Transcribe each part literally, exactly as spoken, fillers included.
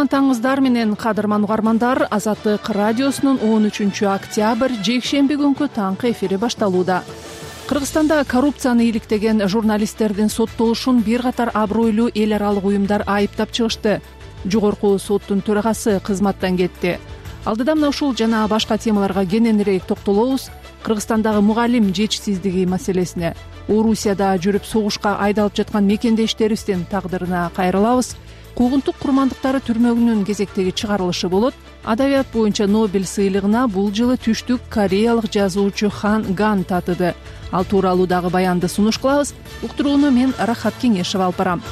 саламатаңыздар менен кадырман угармандар. Азаттык радиосунун он үчүнчү октябрь жекшемби күнкү таңкы эфири башталууда. Кыргызстанда коррупцияны иликтеген журналисттердин соттолушун бир катар абройлуу эл аралык уюмдар айыптап чыгышты. Жогорку соттун төрагасы кызматтан кетти. Алдыда мына ушул жана башка темаларга кененирээк токтолобуз. Кыргызстандагы мугалим жетишсиздиги маселесине, Орусияда жүрүп согушка айдалып жаткан мекендештерибиздин тагдырына кайрылабыз. Куугунтук курмандыктары түрмөгүнүн кезектеги чыгарылышы болот. Адабият боюнча Нобель сыйлыгына бул жылы түштүк кореялык жазуучу Хан Ган татыды. Ал тууралуу дагы баянды сунуш кылабыз. Уктурууну мен Рахат Кеңешева алып барам.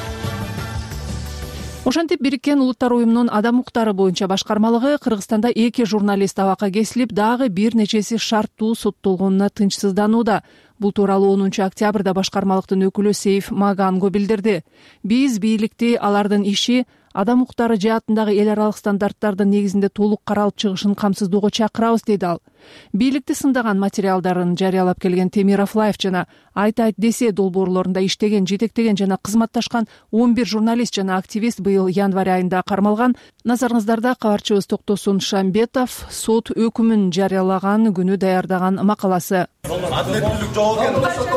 Ошентип Бириккен Улуттар уюмунун адам укуктары боюнча башкармалыгы Кыргызстанда эки журналист абакка кесилип, дагы бир нечеси шарттуу соттолгонуна тынчсызданууда. Бул тууралуу онунчу октябрда башкармалыктын өкүлү Сейф Маганго билдирди. Биз бийликти алардын иши адам укуктары жаатындагы эл аралык стандарттардын негизинде толук каралып чыгышын камсыздоого чакырабыз, деди ал. Бийликти сындаган материалдарын жарыялап келген Темиров Лайф жана Айт айт десе долбоорлорунда иштеген, жетектеген жана кызматташкан он бир журналист жана активист быйыл январь айында кармалган. Назарыңыздарда кабарчыбыз Токтосун Шамбетов сот өкүмүн жарыялаган күнү даярдаган макаласы. Адилеттүүлүк жок экен.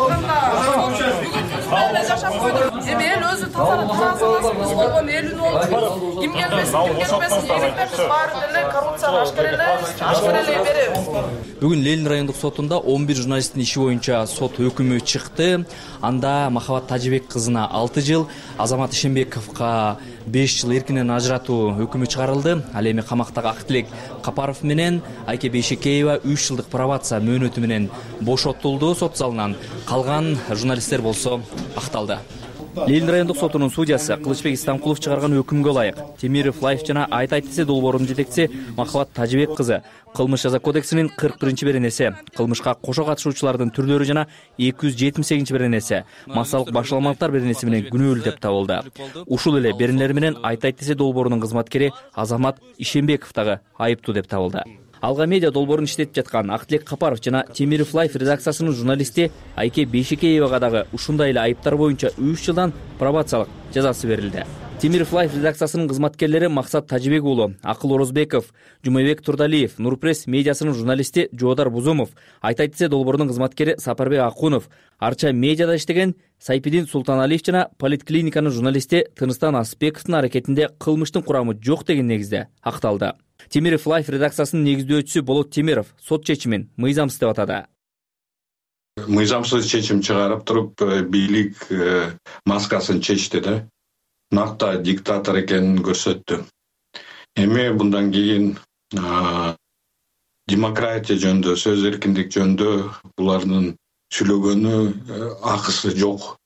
Эми эл өзү тазалап болгон элин болчу. Ким келбесин, ким келбесин, биз баары деле коррупцияга ашкар эле, ашкар эле беребиз. Бүгүн Ленин райондук сотунда он бир журналисттин иши боюнча сот өкүмү чыкты. Анда Махабат Тажибек кызына алты жыл, Азамат Ишенбековго беш жыл эркинен ажыратуу өкүмү чыгарылды. Ал эми камактагы Актилек Капаров менен Айке Бейшекеева үч жылдык пробация мөөнөтү менен бошотулду сот залынан. Калган журналисттер болсо акталды. Ленин райондук сотунун судьясы Кылычбек Истамкулов чыгарган өкүмгө ылайык Темиров Лайф жана Айт айт десе долбоорунун жетекчиси Махабат Тажибек кызы Кылмыш жаза кодексинин кырк биринчи беренеси, кылмышка кошо катышуучулардын түрлөрү жана эки жүз жетимиш сегизинчи беренеси, массалык башаламалыктар беренеси менен күнөөлүү деп табылды. Ушул эле беренелер менен Айт айт десе долбоорунун кызматкери Азамат Ишенбеков дагы айыптуу деп табылды. Алга медиа долбоорун иштетип жаткан Актилек Капаров жана Темиров Лайф редакциясынын журналисти Айке Бейшекеевага дагы ушундай эле айыптар боюнча үч жылдан пробациялык жазасы берилди. Темиров Лайф редакциясынын кызматкерлери Максат Тажибек уулу, Акыл Орозбеков, Жумайбек Турдалиев, Нурпресс медиасынын журналисти Жоодар Бузумов, Айт айт десе долбоорунун кызматкери Сапарбек Акунов, Арча медиада иштеген Сайпидин Султаналиев жана Политклиниканын журналисти Тыныстан Асыпбековдун аракетинде кылмыштын курамы жок деген негизде акталды. Темиров Лайф редакциясынын негиздөөчүсү Болот Темиров сот чечимин мыйзамсыз деп атады. Мыйзамсыз чечим чыгарып туруп, бийлик маскасын чечти да. Накта диктатор экенин көрсөттү. Эми мындан кийин демократия жөнүндө, сөз эркиндик жөнүндө булардын сүйлөгөнү акысы жок.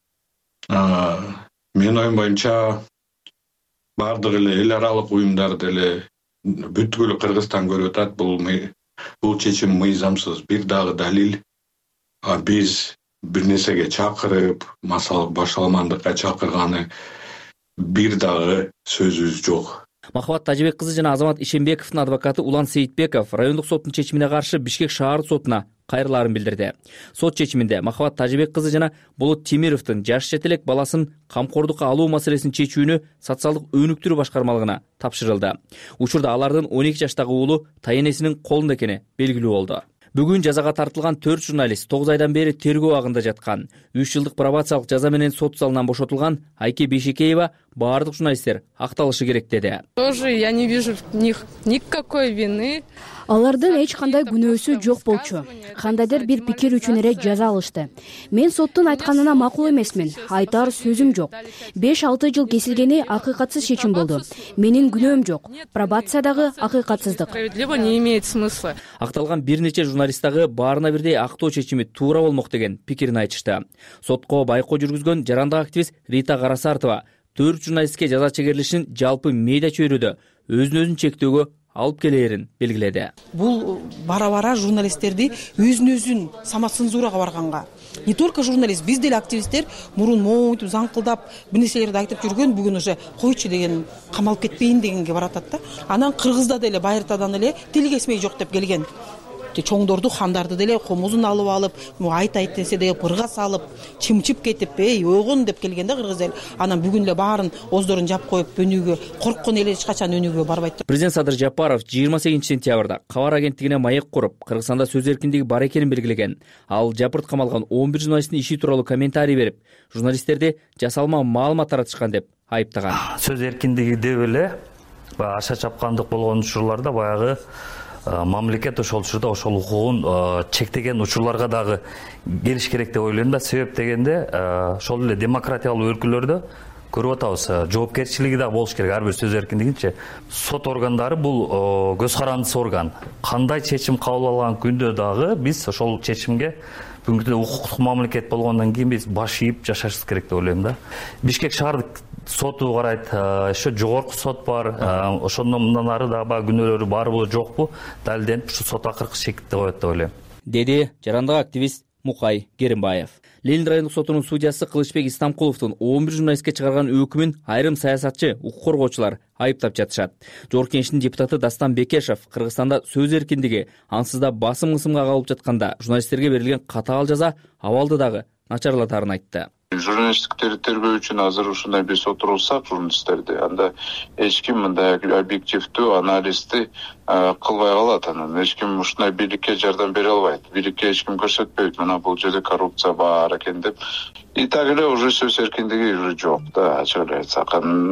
Мен оюм боюнча бардык эле эл аралык уюмдар деле бүткүл Кыргызстан көрүп атат, бул бул чечим мыйзамсыз. Бир дагы далил, биз бир нерсеге чакырып, массалык башаламандыкка чакырганы бир дагы сөзүбүз жок. Махабат Тажибек кызы жана Азамат Ишенбековдун адвокаты Улан Сейитбеков райондук соттун чечимине каршы Бишкек шаардык сотуна кайрылаарын билдирди. Сот чечиминде Махабат Тажибек кызы жана Болот Темировдун жаш четелек баласын камкордукка алуу маселесин чечүүнү социалдык өнүктүрүү башкармалыгына тапшырылды. Учурда алардын он эки жаштагы уулу тайенесинин колунда экени белгилүү болду. Бүгүн жазага тартылган төрт журналист тогуз айдан бери тергөө абагында жаткан. үч жылдык пробациялык жаза менен сот залынан бошотулган Айке Бейшекеева баардык журналисттер акталышы керек деди. Тоже я не вижу в них никакой вины. Алардын эч кандай күнөөсү жок болчу. Кандайдыр бир пикир үчүн эле жаза алышты. Мен соттун айтканына макул эмесмин. Айтар сөзүм жок. беш алты жыл кесилгени акыйкатсыз чечим болду. Менин күнөөм жок. Пробациядагы акыйкатсыздык. Справедливо не имеет смысла. Акталган бир нече журналист дагы баарына бирдей актоо чечими туура болмок деген пикирин айтышты. Сотко байкоо жүргүзгөн жарандык активист Рита Карасартова төрт журналистке жаза чегерилишин жалпы медиа чөйрөдө өзүн-өзүн чектөөгө алып келээрин белгиледи. Бул бара-бара журналисттерди өзүн-өзүн самоцензурага барганга. Не только журналист, биз деле активисттер мурун мойтуп заңкылдап бир нерселерди айтып жүргөн, бүгүн уже койчу деген, камалып кетпейин дегенге баратат да. Анан Кыргызда деле Байыртадан эле тил кесмей жок деп келген. чоңдорду, хандарды деле комузун алып алып, айт айт десе деле пырга салып, чымчып кетип, эй ойгон деп келгенде кыргыз эл анан бүгүн эле баарын оздорун жап коюп өнүүгө корккон эл эч качан өнүүгө барбайт. Президент Садыр Жапаров жыйырма сегизинчи сентябрда Кабар агенттигине маек куруп, Кыргызстанда сөз эркиндиги бар экенин белгилеген. Ал жапырт камалган он бир журналисттин иши тууралуу комментарий берип, журналисттерди жасалма маалымат таратышкан деп айыптаган. Сөз эркиндиги деп эле аша чапкандык болгон учурларда баягы мамлекет ошол учурда ошол укугун чектеген учурларга дагы келиш керек деп ойлойм да. Себеп дегенде ошол эле демократиялуу өлкөлөрдө көрүп атабыз, жоопкерчилиги да болуш керек ар бир сөз эркиндигинче. Сот органдары бул көз карандысы орган. Кандай чечим кабыл алган күндө дагы биз ошол чечимге бүгүнкү күндө укуктук мамлекет болгондон кийин биз баш ийип жашашыбыз керек деп ойлойм да. Бишкек шаардык соту карайт, еще жогорку сот бар, ошондон мындан ары дагы баягы күнөөлөрү барбы жокпу далилденип ушу сот акыркы чекитте коет деп ойлойм, деди жарандык активист Мукай Керимбаев. Ленин райондук сотунун судьясы Кылычбек Истамкуловдун он бир журналистке чыгарган өкүмүн айрым саясатчы, укук коргоочулар айыптап жатышат. Жогорку Кеңештин депутаты Дастан Бекешев Кыргызстанда сөз эркиндиги ансыз да басым кысымга калып жатканда журналисттерге берилген катаал жаза абалды дагы начарлатарын айтты. Журналисттиктерди тергөө үчүн азыр ушундай биз отурулсак журналисттерди, анда эч ким мындай объективдүү анализди кылбай калат. Анан эч ким ушундай бийликке жардам бере албайт. Бийликке эч ким көрсөтпөйт. Мына бул жерде коррупция бар экен деп. И так эле уже сөз эркиндиги уже жок да, ачык эле айтсак.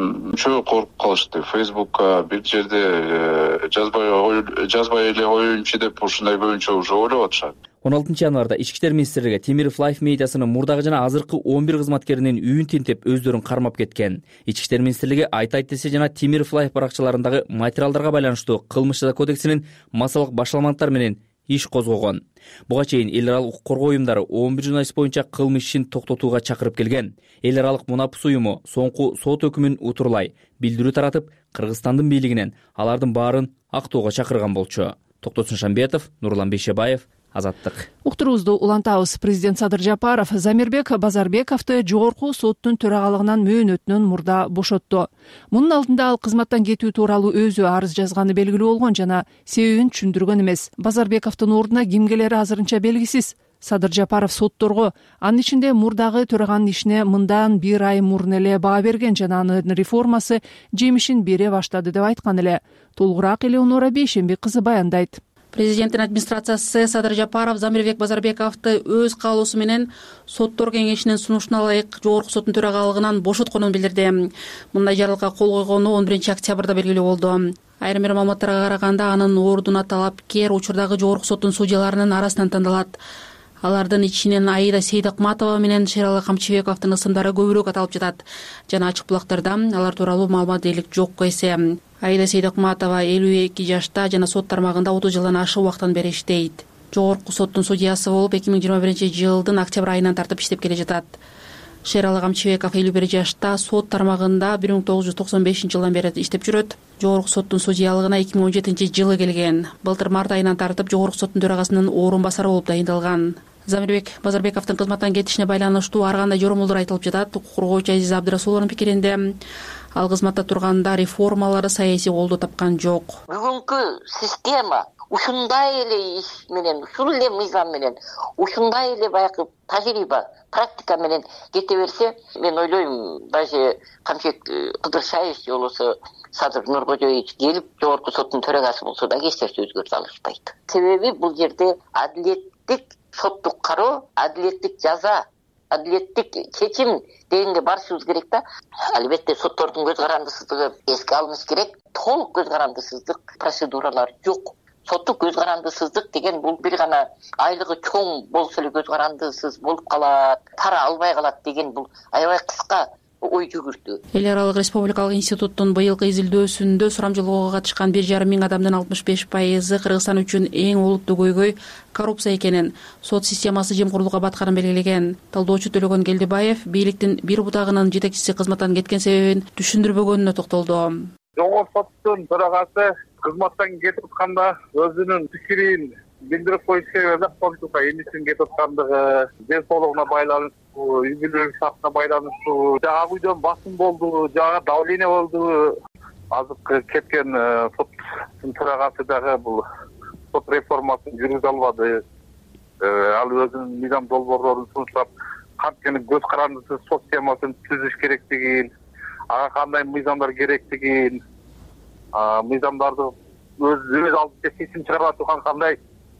Чөө коркуп калышты. Фейсбукка бир жерде жазбай жазбай эле коеюнчу деп ушундай көбүнчө уже ойлоп атышат. он алтынчы январда Ички иштер министрлиги Темиров Лайф медиасынын мурдагы жана азыркы он бир кызматкеринин үйүн тинтип өздөрүн кармап кеткен. Ички иштер министрлиги Айт айт десе жана Темиров Лайф баракчаларындагы материалдарга байланыштуу кылмыш жаза кодексинин массалык башаламанттар менен иш козгогон. Буга чейин эл аралык укук коргоо уюмдары он бир журналист боюнча кылмыш ишин токтотууга чакырып келген. Эл аралык Мунапус уюму соңку сот өкүмүн утурлай билдирүү таратып, Кыргызстандын бийлигинен алардын баарын актоого чакырган болчу. Токтосун Шамбетов, Нурлан Бейшебаев, Азаттык. Уктуруубузду улантабыз. Президент Садыр Жапаров Замирбек Базарбековду жогорку соттун төрагалыгынан мөөнөтүнөн мурда бошотту. Мунун алдында ал кызматтан кетүү тууралуу өзү арыз жазганы белгилүү болгон жана себебин түшүндүргөн эмес. Базарбековдун ордуна ким келери азырынча белгисиз. Садыр Жапаров сотторго анын ичинде мурдагы төраганын ишине мындан бир ай мурун эле баа берген жана анын реформасы жемишин бере баштады деп айткан эле. Толугураак Элеонора Бейшембек кызы баяндайт. Президенттин администрациясы Садыр Жапаров Замирбек Базарбековду өз каалоосу менен соттор кеңешинин сунушуна ылайык жогорку соттун төрагалыгынан бошотконун билдирди. Мындай жарлыкка кол койгону он биринчи октябрда белгилүү болду. Айрым бир маалыматтарга караганда анын ордуна талапкер учурдагы жогорку соттун судьяларынын арасынан тандалат. Алардын ичинен Аида Сейдакматова менен Шералы Камчыбековдун ысымдары көбүрөөк аталып жатат. Жана ачык булактарда алар тууралуу маалымат дээрлик жок эсе. Аида Сейдакматова элүү эки жашта жана сот тармагында отуз жылдан ашык убактан бери иштейт. Жогорку соттун судьясы болуп эки миң жыйырма биринчи жылдын октябрь айынан тартып иштеп келе жатат. Шералы Камчыбеков элүү бир жашта сот тармагында бир миң тогуз жүз токсон бешинчи жылдан бери иштеп жүрөт. Жогорку соттун судьялыгына эки миң он жетинчи жылы келген. Былтыр март айынан тартып жогорку соттун төрагасынын орун басары болуп дайындалган. Замирбек Базарбековдун кызматтан кетишине байланыштуу ар кандай жоромолдор айтылып жатат. Укук коргоочу Азиза Абдырасулованын пикиринде ал кызматта турганда реформалары саясий колдоо тапкан жок. Бүгүнкү система ушундай эле иш менен, ушул эле мыйзам менен, ушундай эле баягы тажрыйба, практика менен кете берсе, мен ойлойм, даже Камчыбек Кыдыршаев же болбосо Садыр Нуркожоевич келип жогорку соттун төрагасы болсо да эч нерсе өзгөртө алышпайт. Себеби бул жерде адилеттик соттук кароо, адилеттик жаза, адилеттик чечим дегенге барышыбыз керек да. Албетте соттордун көз карандысыздыгы эске алыныш керек. Толук көз карандысыздык процедуралар жок. Соттук көз карандысыздык деген бул бир гана айлыгы чоң болсо эле көз карандысыз болуп калат, пара албай калат деген бул аябай кыска ой жүгүртүү. Эл аралык республикалык институттун быйылкы изилдөөсүндө сурамжылоого катышкан бир жарым миң адамдын алтымыш беш пайызы Кыргызстан үчүн эң олуттуу көйгөй коррупция экенин, сот системасы жемкорлукка батканын белгилеген. Талдоочу Төлөгөн Келдибаев бийликтин бир бутагынын жетекчиси кызматтан кеткен себебин түшүндүрбөгөнүнө токтолду. Жогорку соттун төрагасы кызматтан кетип атканда өзүнүн пикирин билдирип коюш керек эле, консулга эмнесин кетип аткандыгы, ден соолугуна байланыштуу, үй бүлөлүк шартына байланыштуу, ак үйдөн басым болду, жага давление болду. Азыркы кеткен соттун төрагасы дагы бул сот реформасын жүргүзө албады. Ал өзүнүн мыйзам долбоорлорун сунуштап, кантип көз карандысыз сот системасын түзүш керектигин, ага кандай мыйзамдар керектигин, мыйзамдарды өз өз алдынча чечим чыгарып турган кандай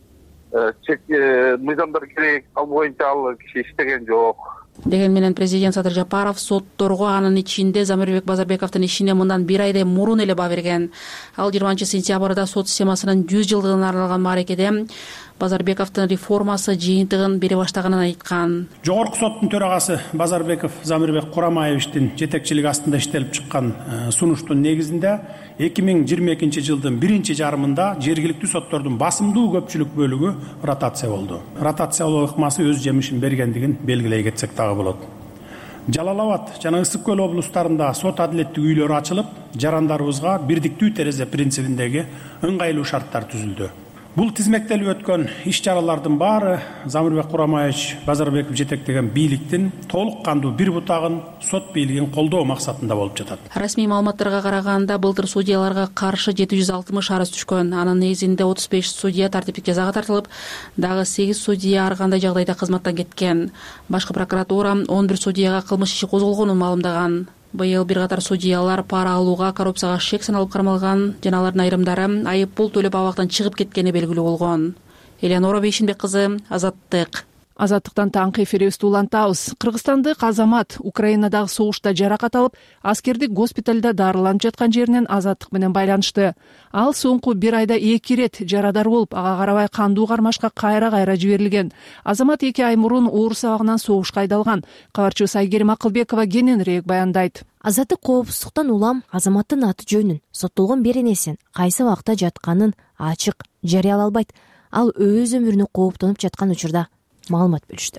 мыйзамдар керек, ал боюнча ал киши иштеген жок. Деген менен президент Садыр Жапаров сотторго анын ичинде Замирбек Базарбековдун ишине мындан бир айдай мурун эле баа берген. Ал жыйырманчы сентябрда сот системасынын жүз жылдыгына арналган мааракеде Базарбековдун реформасы жыйынтыгын бере баштаганын айткан. Жогорку соттун төрагасы Базарбеков Замирбек Курамаевичтин жетекчилиги астында иштелип чыккан сунуштун негизинде эки миң жыйырма экинчи жылдын биринчи жарымында жергиликтүү соттордун басымдуу көпчүлүк бөлүгү ротация болду. Ротациялоо ыкмасы өз жемишин бергендигин белгилей кетсек дагы болот. Жалал Абад жана Ысык көл облустарында сот адилеттик үйлөрү ачылып, жарандарыбызга бирдиктүү терезе принцибиндеги ыңгайлуу шарттар түзүлдү. Бул тизмектелип өткөн иш-чаралардын баары Замирбек Курамаевич Базарбеков жетектеген бийликтин толук кандуу бир бутагын сот бийлигин колдоо максатында болуп жатат. Расмий маалыматтарга караганда былтыр судьяларга каршы жети жүз алтымыш арыз түшкөн. Анын негизинде отуз беш судья тартиптик жазага тартылып, дагы сегиз судья ар кандай жагдайда кызматтан кеткен. Башкы прокуратура он бир судьяга кылмыш иши козголгонун маалымдаган. Быйыл бир катар судьялар пара алууга, коррупцияга шек саналып кармалган, жана алардын айрымдары айып пул төлөп абактан чыгып кеткени белгилүү болгон. Элеонора Бейшинбек кызы, Азаттык. Азаттыктан таңкы эфирибизди улантабыз. Кыргызстандык азамат Украинадагы согушта жаракат алып, аскердик госпиталда дарыланып жаткан жеринен Азаттык менен байланышты. Ал соңку бир айда эки ирет жарадар болуп, ага карабай кандуу кармашка кайра-кайра жиберилген. Азамат эки ай мурун оор сабагынан согушка айдалган. Кабарчыбыз Айгерим Акылбекова кененирээк баяндайт. Азаттык коопсуздуктан улам азаматтын аты жөнүн, соттолгон беренесин, кайсы убакта жатканын ачык жарыялай албайт. Ал өз өмүрүнө кооптонуп жаткан учурда маалымат бөлүштү.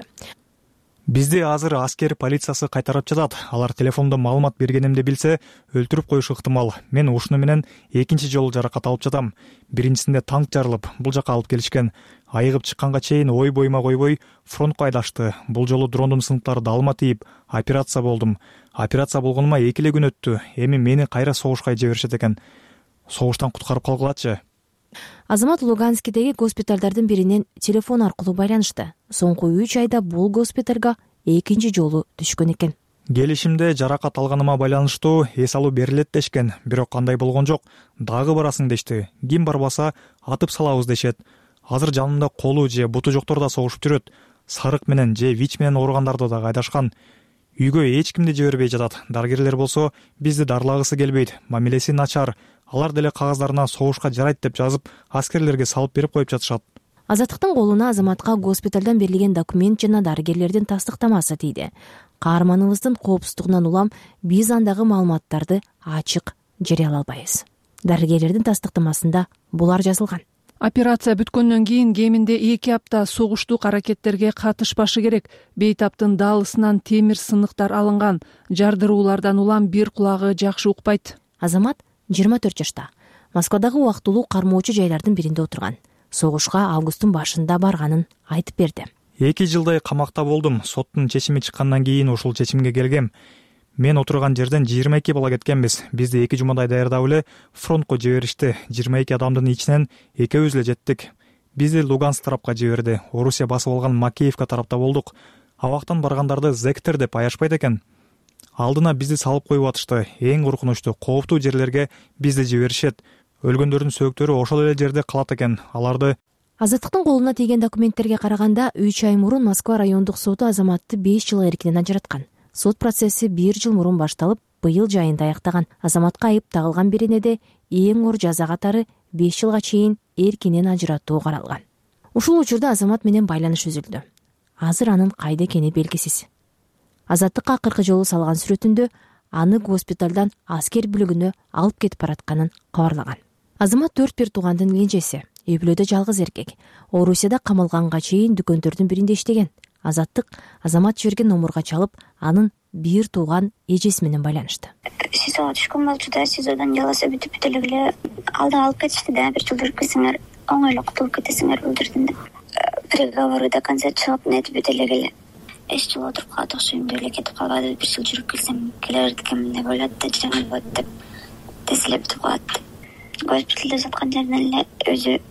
Бизди азыр аскер полициясы кайтарып жатат. Алар телефондо маалымат бергенимди билсе, өлтүрүп коюшу ыктымал. Мен ушуну менен экинчи жолу жаракат алып жатам. Биринчисинде танк жарылып, бул жака алып келишкен. Айыгып чыкканга чейин ой боюма койбой фронтко айдашты. Бул жолу дрондун сыныктары далыма тийип, операция болдум. Операция болгонума эки эле күн өттү. Эми мени кайра согушка жиберишет экен. Согуштан куткарып калгылачы. Азамат Луганскидеги госпиталдардын биринен телефон аркылуу байланышты. Соңку үч айда бул госпиталга экинчи жолу түшкөн экен. Келишимде жаракат алганыма байланыштуу эс алуу берилет дешкен, бирок кандай болгон жок. Дагы барасың дешти. Ким барбаса атып салабыз дешет. Азыр жанымда колу же буту жоктор да согушуп жүрөт. Сарык менен же ВИЧ менен ооругандарды да айдашкан. Үйгө эч кимди жибербей жатат. Дарыгерлер болсо бизди дарылагысы келбейт. Мамилеси начар. Алар деле кагаздарына согушка жарайт деп жазып, аскерлерге салып берип коюп жатышат. Азаттыктын колуна азаматка госпиталдан берилген документ жана дарыгерлердин тастыктамасы тийди. Каарманыбыздын коопсуздугунан улам биз андагы маалыматтарды ачык жарыялай албайбыз. Дарыгерлердин тастыктамасында булар жазылган. Операция бүткөндөн кийин кеминде эки апта согуштук аракеттерге катышпашы керек. Бейтаптын даалысынан темир сыныктар алынган. Жардыруулардан улам бир кулагы жакшы укпайт. Азамат жыйырма төрт жашта. Москвадагы убактылуу кармоочу жайлардын биринде отурган. Согушка августтун башында барганын айтып берди. эки жылдай камакта болдум. Соттун чечими чыккандан кийин ушул чечимге келгем. Мен отурган жерден жыйырма эки бала кеткенбиз. Бизди эки жумадай даярдап эле фронтко жиберишти. жыйырма эки адамдын ичинен экөөбүз эле жеттик. Бизди Луганск тарапка жиберди. Орусия басып алган Макеевка тарапта болдук. Абактан баргандарды зектер деп аяшпайт экен. Алдына бизди салып коюп атышты. Эң коркунучтуу, кооптуу жерлерге бизди жиберишет. Өлгөндөрдүн сөөктөрү ошол эле жерде калат экен. Аларды Азаттыктын колуна тийген документтерге караганда үч ай мурун Москва райондук соту азаматты беш жыл эркинен ажыраткан. Сот процесси бир жыл мурун башталып, быйыл жайында аяктаган. Азаматка айып тагылган беренеде эң оор жаза катары беш жылга чейин эркинен ажыратуу каралган. Ушул учурда азамат менен байланыш үзүлдү. Азыр анын кайда экени белгисиз. Азаттыкка акыркы жолу салган сүрөтүндө аны госпиталдан аскер бүлүгүнө алып кетип баратканын кабарлаган. Азамат төрт бир туугандын кенжеси, үй бүлөдө жалгыз эркек. Орусияда камалганга чейин дүкөндөрдүн биринде иштеген. Азаттык Азамат жиберген номурга чалып, анын бир тууган эжеси менен байланышты. СИЗОго түшкөн болчу да, СИЗОдон жаласа бүтүп бүтө эле алда алып кетишти да, бир жыл жүргүзсөңөр оңой эле кутулуп кетесиңер өлдүрдүм деп. Приговору до конца чыгып нетип бүтө эле эч жыл отуруп калат окшойм деп эле кетип калбады. Бир жыл жүрүп келсем келе бердикем деп ойлот да, жеңил болот деп тез эле бүтүп калат. Госпиталда жаткан жеринен эле өзү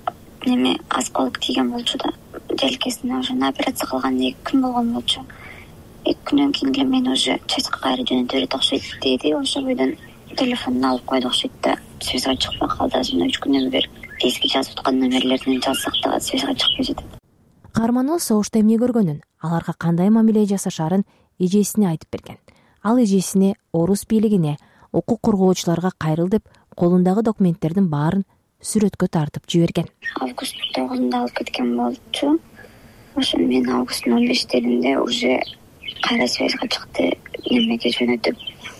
неме осколок тийген болчу да, желкесине. Уже на операция кылган эки күн болгон болчу. эки күндөн кийин эле мени уже частька кайра жөнөтө берет окшойт деди. Ошо бойдон телефонун алып койду окшойт да, связга чыкпай калды. Азыр үч күндөн бери эски жазып аткан номерлерден жазсак да связга чыкпай жатат. Каарманыбыз согушта эмне көргөнүн, аларга кандай мамиле жасашарын эжесине айтып берген. Ал эжесине, орус бийлигине, укук коргоочуларга кайрыл деп колундагы документтердин баарын сүрөткө тартып жиберген. Август тогузунда алып кеткен болчу. Ошо мен августтун он бештеринде уже кайра связга чыкты, немеге жөнөтүп.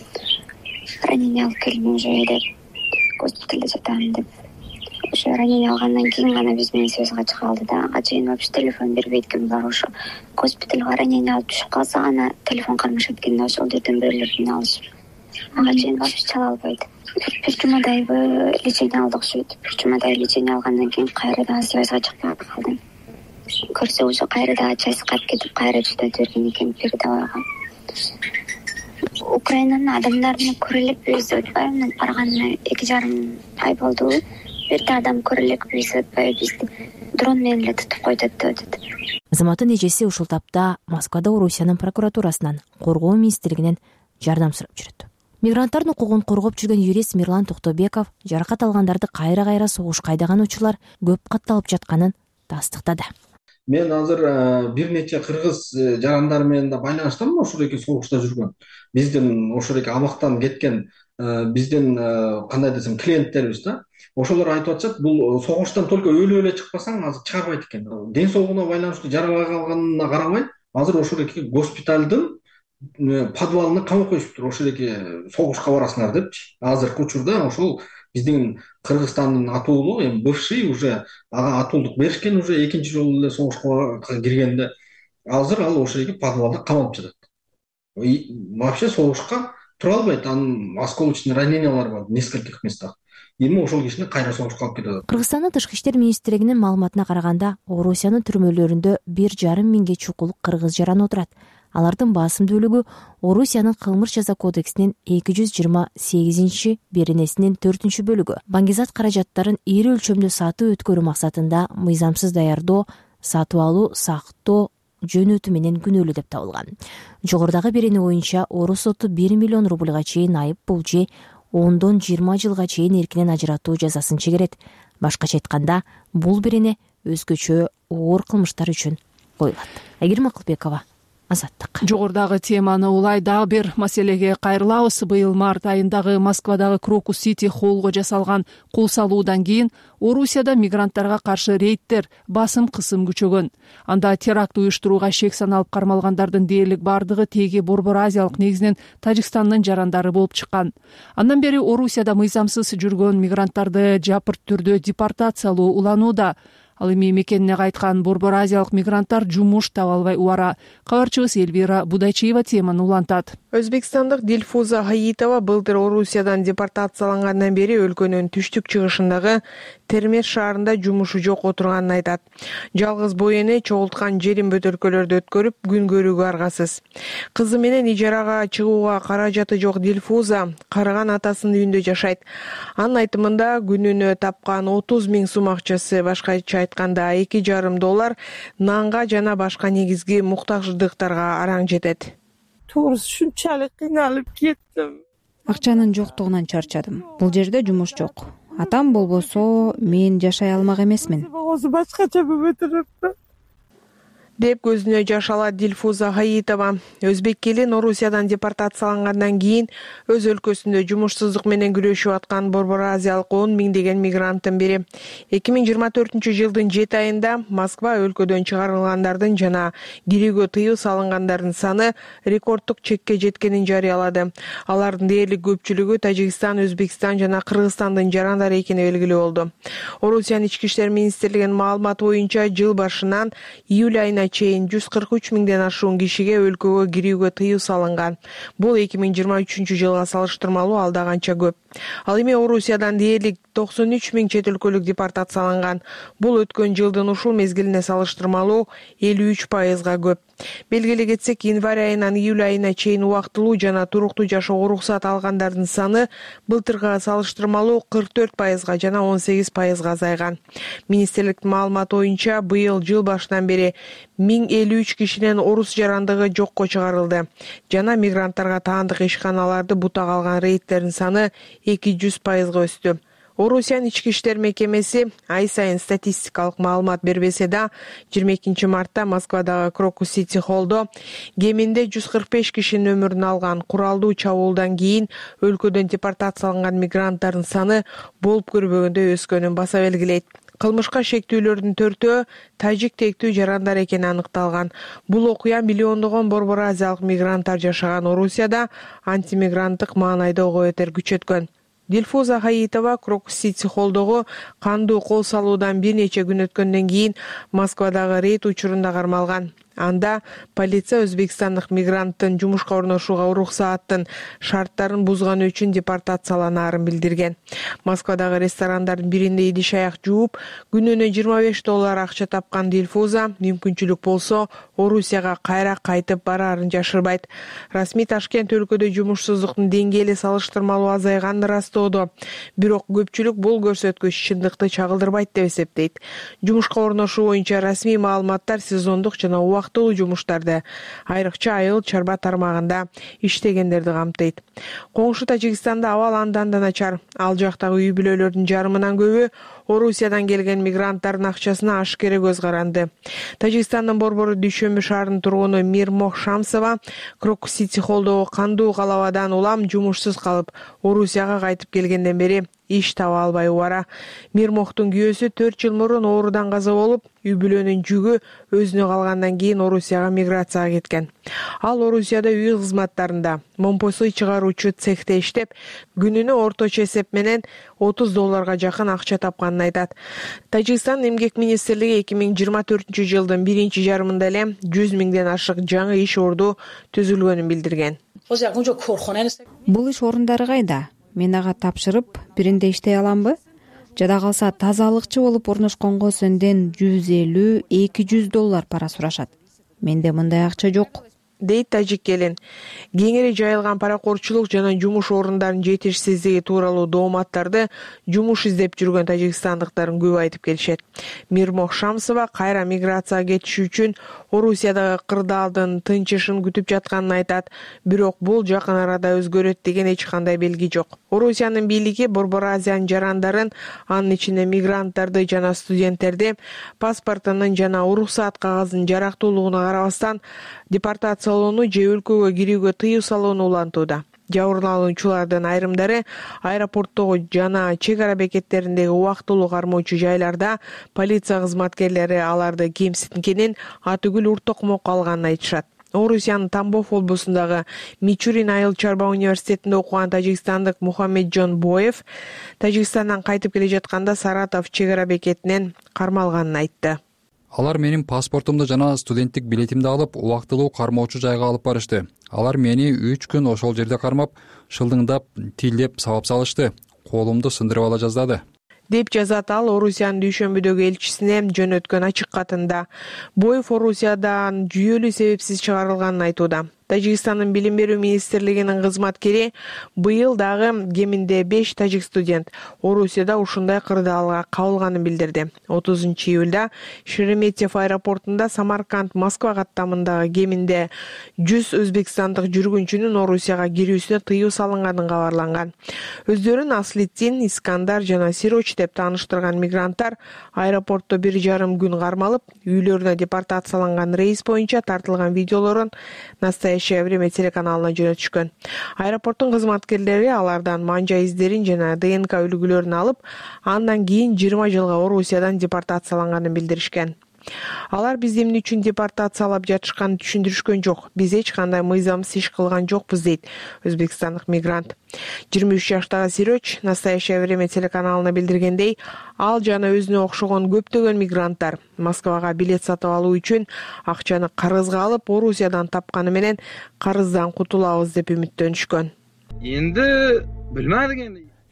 Ранение алып келдим уже деп, госпиталда жатам деп. Уже ранение алгандан кийин гана биз менен связга чыга алды да. Ага чейин вообще телефон бербейт экен булар. Ошо госпиталга ранение алып түшүп калса гана телефон кармашат экен да, ошол жерден бирөөлөрдөн алышып. Ага чейин вообще чала албайт. Бир жумадайбы лечение алдык окшойт. Бир жумадай лечение алгандан кийин кайрадан связга чыкпай калдым. Көрсө уже кайрадан часть кайып кетип кайра жөнөтө берген экен передовойго. Украинанын адамдарын көрө элекпиз деп атпаймын. Барганына эки жарым ай болду. Бир да адам көрө элекпиз деп атпайбы, бизди дрон менен эле тутуп койтот деп атат. Азаматтын эжеси ушул тапта Москвада Орусиянын прокуратурасынан, коргоо министрлигинен жардам сурап жүрөт. Мигранттардын укугун коргоп жүргөн юрист Мирлан Токтобеков жаракат алгандарды кайра-кайра согушка айдаган учурлар көп катталып жатканын тастыктады. Мен азыр бир нече кыргыз жарандары менен да байланыштамын, ошол эки согушта жүргөн. Биздин ошол эки абактан кеткен биздин кандай десем клиенттерибиз да. Ошолор айтып атышат, бул согуштан только өлүп эле чыкпасаң азыр чыгарбайт экен. Ден соолугуна байланыштуу жаралай калганына карабай, азыр ошол эки госпиталдын подвалына камап коюшуптур. Ошол эки согушка барасыңар депчи. Азыркы учурда ошол биздин Кыргызстандын атуулу, эми бывший уже ага атуулдук беришкен, уже экинчи жолу эле согушка киргенде. Азыр ал ошол эки подвалда камалып жатат. Вообще согушка тура албайт, анын осколочный ранениялары бар в нескольких местах. Эми ошол кишини кайра согушка алып кетет. Кыргызстандын тышкы иштер министрлигинин маалыматына караганда, Орусиянын түрмөлөрүндө бир жарым миңге чукул кыргыз жараны отурат. Алардын басым бөлүгү Орусиянын кылмыш жаза кодексинин эки жүз жыйырма сегизинчи беренесинин төртүнчү бөлүгү баңгизат каражаттарын ири өлчөмдө сатуу өткөрүү максатында мыйзамсыз даярдоо, сатып алуу, сактоо, жөнөтүү менен күнөөлүү деп табылган. Жогорудагы берене боюнча орус соту бир миллион рубльга чейин айып пул же ондон жыйырма жылга чейин эркинен ажыратуу жазасын чегерет. Башкача айтканда, бул берене өзгөчө оор кылмыштар үчүн коюлат. Айгерим Акылбекова, Азаттык. Жогорудагы теманы улай дагы бир маселеге кайрылабыз. Быйыл март айындагы Москвадагы Крокус Сити холлго жасалган кол салуудан кийин Орусияда мигранттарга каршы рейдтер басым кысым күчөгөн. Анда теракт уюштурууга шек саналып кармалгандардын дээрлик бардыгы теги Борбор Азиялык негизинен Тажикстандын жарандары болуп чыккан. Андан бери Орусияда мыйзамсыз жүргөн мигранттарды жапырт түрдө депортациялоо уланууда. Ал эми мекенине кайткан Борбор Азиялык мигранттар жумуш таба албай убара. Кабарчыбыз Эльвира Будайчиева теманы улантат. Өзбекстандык Дилфуза Хаитова былтыр Орусиядан депортациялангандан бери өлкөнүн түштүк чыгышындагы Термеш шаарында жумушу жок отурганын айтат. Жалгыз бой эне чогулткан жерин бөтөлкөлөрдө өткөрүп күн көрүүгө аргасыз. Кызы менен ижарага чыгууга каражаты жок Дилфуза карыган атасынын үйүндө жашайт. Анын айтымында күнүнө тапкан отуз миң сум акчасы, башкача айтканда эки жарым доллар нанга жана башка негизги муктаждыктарга араң жетет. Туурасы ушунчалык кыйналып кеттим. Акчанын жоктугунан чарчадым. Бул жерде жумуш жок. Атам болбосо мен жашай алмак эмесмин. Башкача болуп турупты. деп көзүнө жаш алат Дилфуза Хаитова. Өзбек келин Орусиядан депортациялангандан кийин өз өлкөсүндө жумушсуздук менен күрөшүп аткан Борбор Азиялык он миңдеген мигранттын бири. эки миң жыйырма төртүнчү жылдын жети айында Москва өлкөдөн чыгарылгандардын жана кирүүгө тыюу салынгандардын саны рекорддук чекке жеткенин жарыялады. Алардын дээрлик көпчүлүгү Тажикстан, Өзбекстан жана Кыргызстандын жарандары экени белгилүү болду. Орусиянын ички иштер министрлигинин маалыматы боюнча жыл башынан июль айына чейин жүз кырк үч миңден ашуун кишиге өлкөгө кирүүгө тыюу салынган. Бул эки миң жыйырма үчүнчү жылга салыштырмалуу алда канча көп. Ал эми Орусиядан дээрлик токсон үч миң чет өлкөлүк депортацияланган. Бул өткөн жылдын ушул мезгилине салыштырмалуу элүү үч пайызга көп. Белгилей кетсек, январь айынан июль айына чейин убактылуу жана туруктуу жашоого уруксат алгандардын саны былтыркыга салыштырмалуу кырк төрт пайызга жана он сегиз пайызга азайган. Министрликтин маалыматы боюнча, быйыл жыл башынан бери миң элүү үч кишинин орус жарандыгы жокко чыгарылды жана мигранттарга таандык ишканаларды бута калган рейдтердин саны эки жүз пайызга өстү. Орусиянын ички иштер мекемеси ай сайын статистикалык маалымат бербесе да, жыйырма экинчи мартта Москвадагы Крокус Сити Холлдо кеминде жүз кырк беш кишинин өмүрүн алган куралдуу чабуулдан кийин өлкөдөн депортацияланган мигранттардын саны болуп көрбөгөндөй өскөнүн баса белгилейт. Кылмышка шектүүлөрдүн төртөө тажик тектүү жарандар экени аныкталган. Бул окуя миллиондогон борбор азиялык мигранттар жашаган Орусияда антимигранттык маанайда ого бетер күчөткөн. Дилфуза Хаитова Крокус Сити Холлдогу кандуу кол салуудан бир нече күн өткөндөн кийин Москвадагы рейд учурунда кармалган. Анда полиция өзбекстандык мигранттын жумушка орношууга уруксааттын шарттарын бузганы үчүн депортацияланаарын билдирген. Москвадагы ресторандардын биринде идиш аяк жууп, күнүнө жыйырма беш доллар акча тапкан Дилфуза мүмкүнчүлүк болсо Орусияга кайра кайтып бараарын жашырбайт. Расмий Ташкент өлкөдө жумушсуздуктун деңгээли салыштырмалуу азайганын ырастоодо, бирок көпчүлүк бул көрсөткүч чындыкты чагылдырбайт деп эсептейт. Жумушка орношуу боюнча расмий маалыматтар сезондук жана убактылуу жумуштарды, айрыкча айыл чарба тармагында иштегендерди камтыйт. Коңшу Тажикстанда абал андан да начар. Ал жактагы үй бүлөлөрдүн жарымынан көбү Орусиядан келген мигранттардын акчасына ашкере көз каранды. Тажикстандын борбору Дүйшөмбү шаарынын тургуну Мирмох Шамсова Крокус Сити Холлдогу кандуу калабадан улам жумушсуз калып, Орусияга кайтып келгенден бери иш таба албай убара. Мирмохтун күйөөсү төрт жыл мурун оорудан каза болуп, үй бүлөнүн жүгү өзүнө калгандан кийин Орусияга миграцияга кеткен. Ал Орусияда үй кызматтарында момпосуй чыгаруучу цехте иштеп, күнүнө орточо эсеп менен отуз долларга жакын акча тапканын айтат. Тажикстан эмгек министрлиги эки миң жыйырма төртүнчү жылдын биринчи жарымында эле жүз миңден ашык жаңы иш орду түзүлгөнүн билдирген. Бул иш орундары кайда? Мен ага тапшырып, биринде иштей аламбы? Жада калса тазалыкчы болуп орношконго сөндөн жүз элүү эки жүз доллар пара сурашат. Менде мындай акча жок, дейт тажик келин. Кеңири жайылган паракорчулук жана жумуш орундарын жетишсиздиги тууралуу дооматтарды жумуш издеп жүргөн тажикстандыктарын көп айтып келишет. Мирмох Шамсова кайра миграцияга кетиш үчүн Орусиядагы кырдаалдын тынчышын күтүп жатканын айтат, бирок бул жакын арада өзгөрөт деген эч кандай белги жок. Орусиянын бийлиги Борбор Азиянын жарандарын, анын ичинде мигранттарды жана студенттерди паспортунун жана уруксаат кагазынын жарактуулугуна карабастан депортациялоону же өлкөгө кирүүгө тыюу салууну улантууда. Жабыр алуучулардын айрымдары аэропорттогу жана чек ара бекеттериндеги убактылуу кармоочу жайларда полиция кызматкерлери аларды кемситкенин, атүгүл уртокмок алганын айтышат. Орусиянын Тамбов облусундагы Мичурин айыл чарба университетинде окуган тажикстандык Мухаммеджон Боев Тажикстандан кайтып келе жатканда Саратов чек ара бекетинен кармалганын айтты. Алар менин паспортумду жана студенттик билетимди алып, убактылуу кармоочу жайга алып барышты. Алар мени үч күн ошол жерде кармап, шылдыңдап, тилдеп сабап салышты. Колумду сындырып ала жаздады, деп жазат ал Орусиянын Дүйшөмбүдөгү элчисине жөнөткөн ачык катында. Боев Орусиядан жүйөлүү себепсиз чыгарылганын айтууда. Тажикстандын билим берүү министрлигинин кызматкери быйыл дагы кеминде беш тажик студент Орусияда ушундай кырдаалга кабылганын билдирди. отузунчу июлда Шереметьев аэропортунда Самарканд Москва каттамындагы кеминде жүз өзбекстандык жүргүнчүнүн Орусияга кирүүсүнө тыюу салынганын кабарланган. Өздөрүн Аслиддин, Искандар жана Сироч деп тааныштырган мигранттар аэропортто бир жарым күн кармалып, үйлөрүнө депортацияланган рейс боюнча тартылган видеолорун Настоящее время телеканалына жөнөтүшкөн. Аэропорттун кызматкерлери алардан манжа издерин жана ДНК үлгүлөрүн алып, андан кийин жыйырма жылга Орусиядан депортацияланганын билдиришкен. Алар бизди эмне үчүн депортациялап жатышканын түшүндүрүшкөн жок. Биз эч кандай мыйзамсыз иш кылган жокпуз, дейт өзбекстандык мигрант. жыйырма үч жаштагы Сироч Настоящее время телеканалына билдиргендей, ал жана өзүнө окшогон көптөгөн мигранттар Москвага билет сатып алуу үчүн акчаны карызга алып, Орусиядан тапканы менен карыздан кутулабыз деп үмүттөнүшкөн. Энди билмедик энди.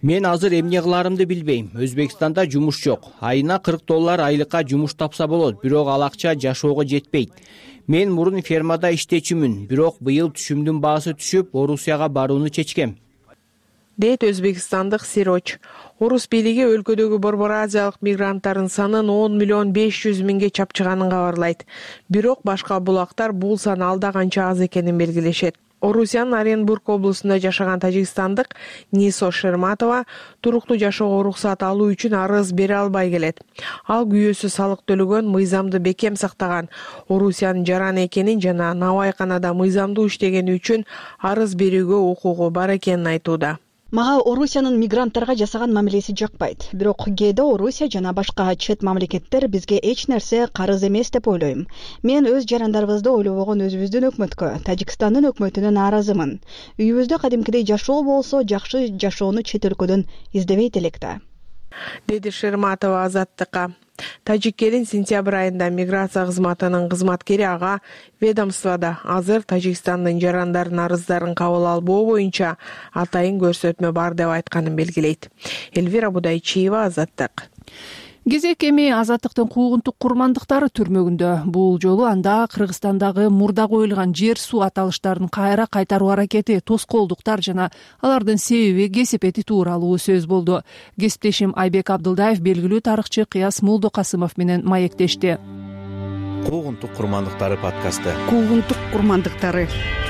мен азыр эмне кыларымды билбейм. Өзбекстанда жумуш жок. Айына кырк доллар айлыкка жумуш тапса болот, бирок ал акча жашоого жетпейт. Мен мурун фермада иштечүмүн, бирок быйыл түшүмдүн баасы түшүп, Орусияга барууну чечкем, дейт өзбекстандык Сироч. Орус бийлиги өлкөдөгү Борбор Азиялык мигранттардын санын он миллион беш жүз миңге чапчыганын кабарлайт. Бирок башка булактар бул сан алда канча аз экенин белгилешет. Орусиянын Оренбург облусунда жашаган тажикстандык Нисо Шерматова туруктуу жашоого уруксат алуу үчүн арыз бере албай келет. Ал күйөөсү салык төлөгөн, мыйзамды бекем сактаган, Орусиянын жараны экенин жана наубайканада мыйзамдуу иштегени үчүн арыз берүүгө укугу бар экенин айтууда. Мага Орусиянын мигранттарга жасаган мамилеси жакпайт. Бирок кээде Орусия жана башка чет мамлекеттер бизге эч нерсе карыз эмес деп ойлойм. Мен өз жарандарыбызды ойлобогон өзүбүздүн өкмөткө, Тажикстандын өкмөтүнө нааразымын. Үйүбүздө кадимкидей жашоо болсо, жакшы жашоону чет өлкөдөн издебейт элек да, деди Шерматова Азаттыкка. Тажик элин сентябрь айында миграция кызматынын кызматкери ага ведомствода азыр Тажикстандын жарандардын арыздарын кабыл албоо боюнча атайын көрсөтмө бар деп айтканын белгилейт. Эльвира Будайчиева, Азаттык. Кезек эми Азаттыктын куугунтук курмандыктары түрмөгүндө. Бул жолу анда Кыргызстандагы мурда коюлган жер суу аталыштарын кайра кайтаруу аракети, тоскоолдуктар жана алардын себеби, кесепети тууралуу сөз болду. Кесиптешим Айбек Абдылдаев белгилүү тарыхчы Кыяс Молдокасымов менен маектешти. Куугунтук курмандыктары подкасты. Куугунтук курмандыктары.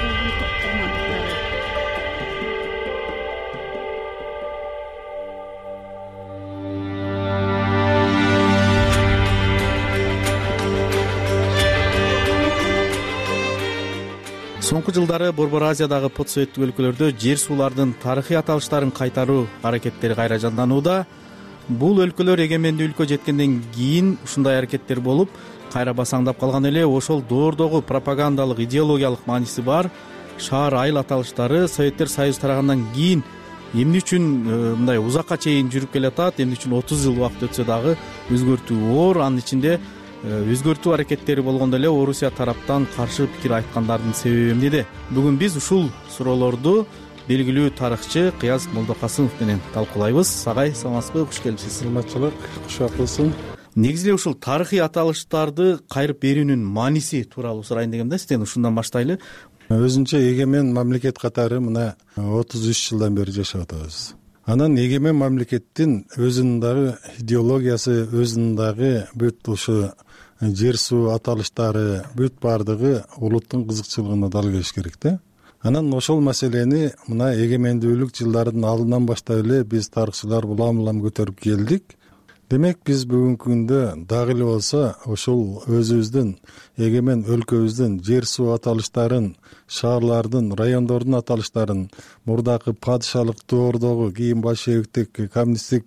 Соңку жылдары Борбор Азиядагы подсоветтик өлкөлөрдө жер суулардын тарыхый аталыштарын кайтаруу аракеттери кайра жанданууда. Бул өлкөлөр эгемендүү өлкө жеткенден кийин ушундай аракеттер болуп, кайра басаңдап калган эле. Ошол доордогу пропагандалык, идеологиялык мааниси бар шаар айыл аталыштары Советтер Союзу тарагандан кийин эмне үчүн мындай узакка чейин жүрүп келатат, эмне үчүн отуз жыл убакыт өтсө дагы өзгөртүү оор, анын ичинде өзгөртүү аракеттери болгондо эле Орусия тараптан каршы пикир айткандардын себеби эмнеде? Бүгүн биз ушул суроолорду белгилүү тарыхчы Кыяс Молдокасымов менен талкуулайбыз. Сагай, саламатсызбы? Куш келипсиз. Саламатчылык, кушак болсун. Негизи эле ушул тарыхый аталыштарды кайрып берүүнүн мааниси тууралуу сурайын дегем да, сизден ушундан баштайлы. Өзүнчө эгемен мамлекет катары мына отуз үч жылдан бери жашап атабыз. Анан эгемен мамлекеттин өзүнүн дагы идеологиясы, өзүнүн дагы бүт ушу жер суу аталыштары бүт баардыгы улуттун кызыкчылыгына дал келиш керек да. Анан ошол маселени мына эгемендүүлүк жылдарынын алдынан баштап эле биз тарыхчылар улам улам көтөрүп келдик. Демек биз бүгүнкү күндө дагы эле болсо ошол өзүбүздүн эгемен өлкөбүздүн жер суу аталыштарын, шаарлардын, райондордун аталыштарын мурдакы падышалык доордогу, кийин большевиктик, коммунисттик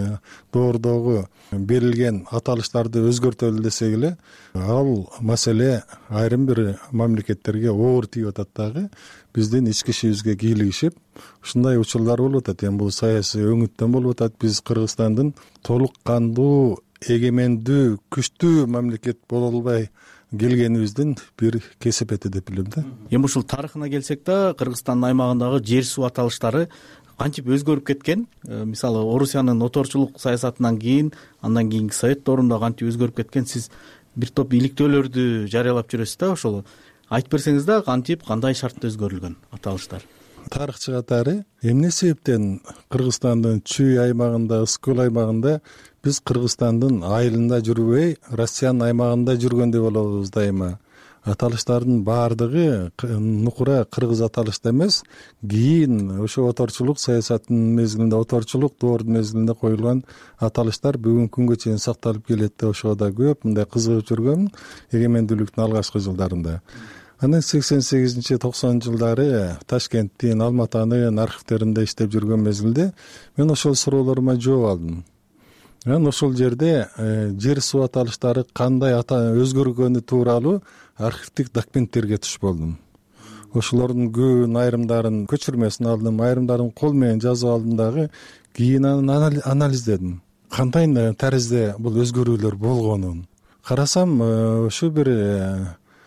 доордогу берилген аталыштарды өзгөртөлү десек эле, ал маселе айрым бир мамлекеттерге оор тийип атат дагы. Биздин ички ишибизге кийлигишип, ушундай учурлар болуп атат. Эми бул саясий өңүттөн болуп атат. Биз Кыргызстандын толук кандуу, эгемендүү, күчтүү мамлекет боло албай келгенибиздин бир кесепети деп билем да. Эми ушул тарыхына келсек да, Кыргызстандын аймагындагы жер суу аталыштары кантип өзгөрүп кеткен? Мисалы, Орусиянын оторчулук саясатынан кийин, андан кийинки Совет доорунда кантип өзгөрүп кеткен? Сиз бир топ иликтөөлөрдү жарыялап жүрөсүз да, ошол айтып берсеңиз да, кантип, кандай шартта өзгөрүлгөн аталыштар? Тарыхчы катары эмне себептен Кыргызстандын Чүй аймагында, Ысыкөл аймагында биз Кыргызстандын айылында жүрбөй, Россиянын аймагында жүргөндөй болобуз дайыма. Аталыштардын баардыгы нукура кыргыз аталышта эмес, кийин ошо оторчулук саясатынын мезгилинде, оторчулук доордун мезгилинде коюлган аталыштар бүгүнкү күнгө чейин сакталып келет да. Ошого да көп мындай кызыгып жүргөм эгемендүүлүктүн алгачкы жылдарында. Анан сексен сегизинчи токсонунчу жылдары Ташкенттин, Алматанын архивтеринде иштеп жүргөн мезгилде мен ошол суроолорума жооп алдым. Мен ошол жерде жер суу аталыштары кандай өзгөргөнү тууралуу архивдик документтерге туш болдум. Ошолордун көбүн айрымдарын көчүрмөсүн алдым, айрымдарын кол менен жазып алдым дагы, кийин анан анализдедим. Кандай таризде бул өзгөрүүлөр болгонун карасам, ошо бир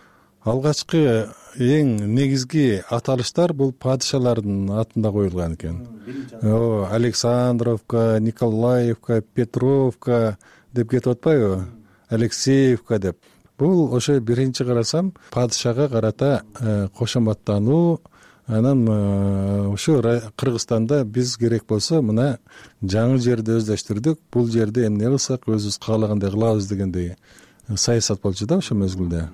алгачкы эң негизги аталыштар бул падышалардын атында коюлган экен. Ооба, Александровка, Николаевка, Петровка деп кетип атпайбы? Алексеевка деп. Бул ошо биринчи карасам падышага карата кошоматтануу. Анан ушу Кыргызстанда биз керек болсо мына жаңы жерди өздөштүрдүк. Бул жерде эмне кылсак өзүбүз каалагандай кылабыз дегендей саясат болчу да ошол мезгилде.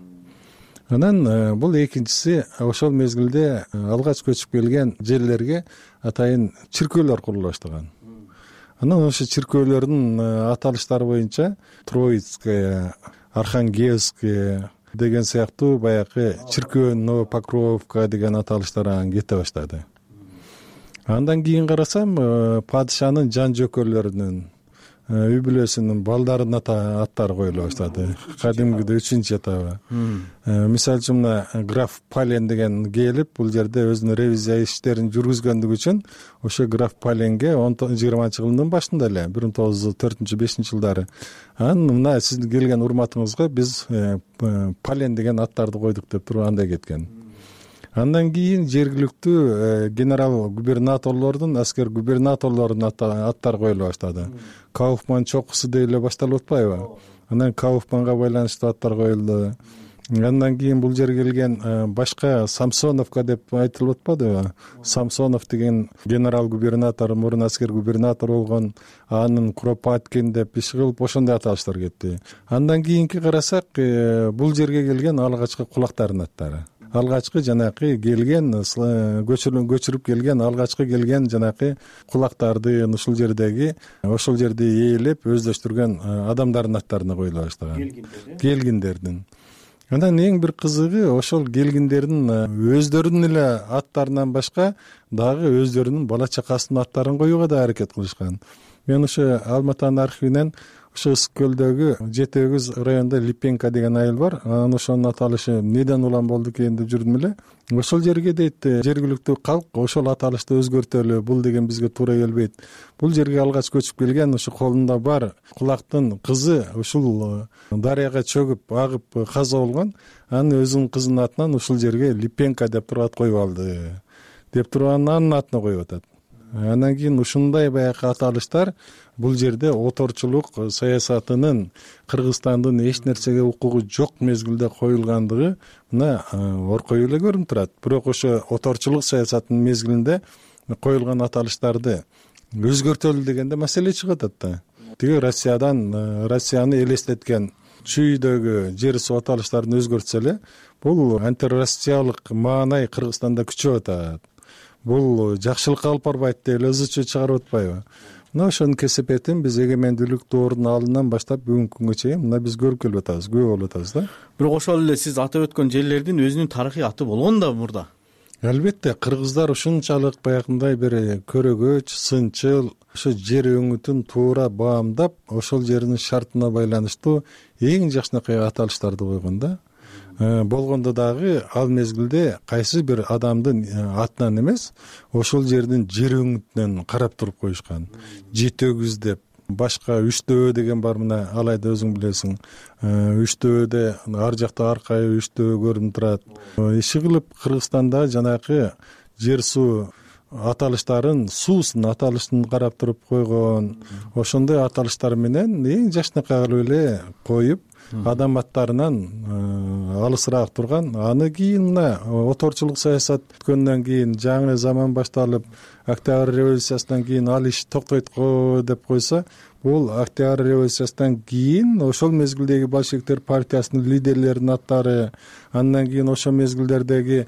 Анан бул экинчиси, ошол мезгилде алгач көчүп келген жерлерге атайын чиркөөлөр курулуп баштаган. Анан ошо чиркөөлөрдүн аталыштары боюнча Троицкая, Архангельская деген сыяктуу баягы чиркөө, Новопокровка деген аталыштар анан кете баштады. Андан кийин карасам, падышанын жан жөкөрлөрүнүн, үй бүлөсүнүн балдарынын аттары коюла баштады. Кадимгидей үчүнчү этабы. Мисалы үчүн мына граф Пален деген келип, бул жерде өзүнүн ревизия иштерин жүргүзгөндүгү үчүн ошо граф Паленге жыйырманчы кылымдын башында эле бир миң тогуз жүз төртүнчү бешинчи жылдары анан мына сиздин келген урматыңызга биз Пален деген аттарды койдук деп туруп андай кеткен. Андан кийин жергиликтүү генерал губернаторлордун, аскер губернаторлордун аттары коюла баштады. Кауфман чокусу деп эле башталып атпайбы? Анан Кауфманга байланыштуу аттар коюлду. Андан кийин бул жерге келген башка Самсоновка деп айтылып атпадыбы? Самсонов деген генерал-губернатор, мурун аскер губернатор болгон, анын Куропаткин деп иш кылып ошондой аталыштар кетти. Андан кийинки карасак, бул жерге келген алгачкы кулактардын аттары. Алгачкы жанакы келген, көчүрүп келген, алгачкы келген жанакы кулактарды ушул жердеги, ошол жерде ээлеп өздөштүргөн адамдардын аттарына коюла баштаган. Келгиндердин. Андан эң бир кызыгы, ошол келгиндердин өздөрүнүн эле аттарынан башка дагы өздөрүнүн бала чакасынын аттарын коюуга да аракет кылышкан. Мен ошо Алматанын архивинен ошо Ысык көлдөгү жети өгүз районунда Липенко деген айыл бар. Анан ошонун аталышы неден улам болду экен деп жүрдүм эле. Ошол жерге дейт жергиликтүү калк ошол аталышты өзгөртөлү, бул деген бизге туура келбейт. Бул жерге алгач көчүп келген ошо колунда бар кулактын кызы ушул дарыяга чөгүп, агып каза болгон. Анын өзүнүн кызынын атынан ушул жерге Липенко деп туруп ат коюп алды. Деп туруп анын атына коюп атат. Андан кийин ушундай баягы аталыштар бул жерде оторчулук саясатынын Кыргызстандын эч нерсеге укугу жок мезгилде коюлгандыгы мына оркой эле көрүнүп турат. Бирок ошо оторчулук саясатынын мезгилинде коюлган аталыштарды өзгөртөлү дегенде маселе чыгып атат да. Тиги Россиядан, Россияны элестеткен чүйдөгү жер суу аталыштарын өзгөртсө эле, бул антироссиялык маанай Кыргызстанда күчөп атат. Бул жакшылыкка алып барбайт деп эле ызычуу чыгарып атпайбы? Мына ошонун кесепетин биз эгемендүүлүк доорунун алдынан баштап бүгүнкү күнгө чейин мына биз көрүп келип атабыз, күбө болуп атабыз да. Бирок ошол эле сиз атап өткөн жерлердин өзүнүн тарыхый аты болгон да мурда. Албетте, кыргыздар ушунчалык баягындай бир көрөгөч, сынчыл, ошо жер өңүтүн туура баамдап, ошол жердин шартына байланыштуу эң жакшынакай аталыштарды койгон да. Болгондо дагы ал мезгилде кайсы бир адамдын атынан эмес, ошол жердин жер өңүтүнөн карап туруп коюшкан. Жети өгүз деп, башка үчтөө деген бар, мына алайда өзүң билесиң. Үчтөөдө ар жакта аркайы үчтөө көрүнүп турат. Иши кылып Кыргызстанда жанакы жер суу аталыштарын, суусун аталышын карап туруп койгон. Ошондой аталыштар менен эң жакшынакай кылып эле коюп, адам аттарынан алысыраак турган. Аны кийин мына оторчулук саясат өткөндөн кийин, жаңы заман башталып, Октябрь революциясынан кийин ал иш токтойт го деп койсо, бул Октябрь революциясынан кийин ошол мезгилдеги большевиктер партиясынын лидерлеринин аттары, андан кийин ошол мезгилдердеги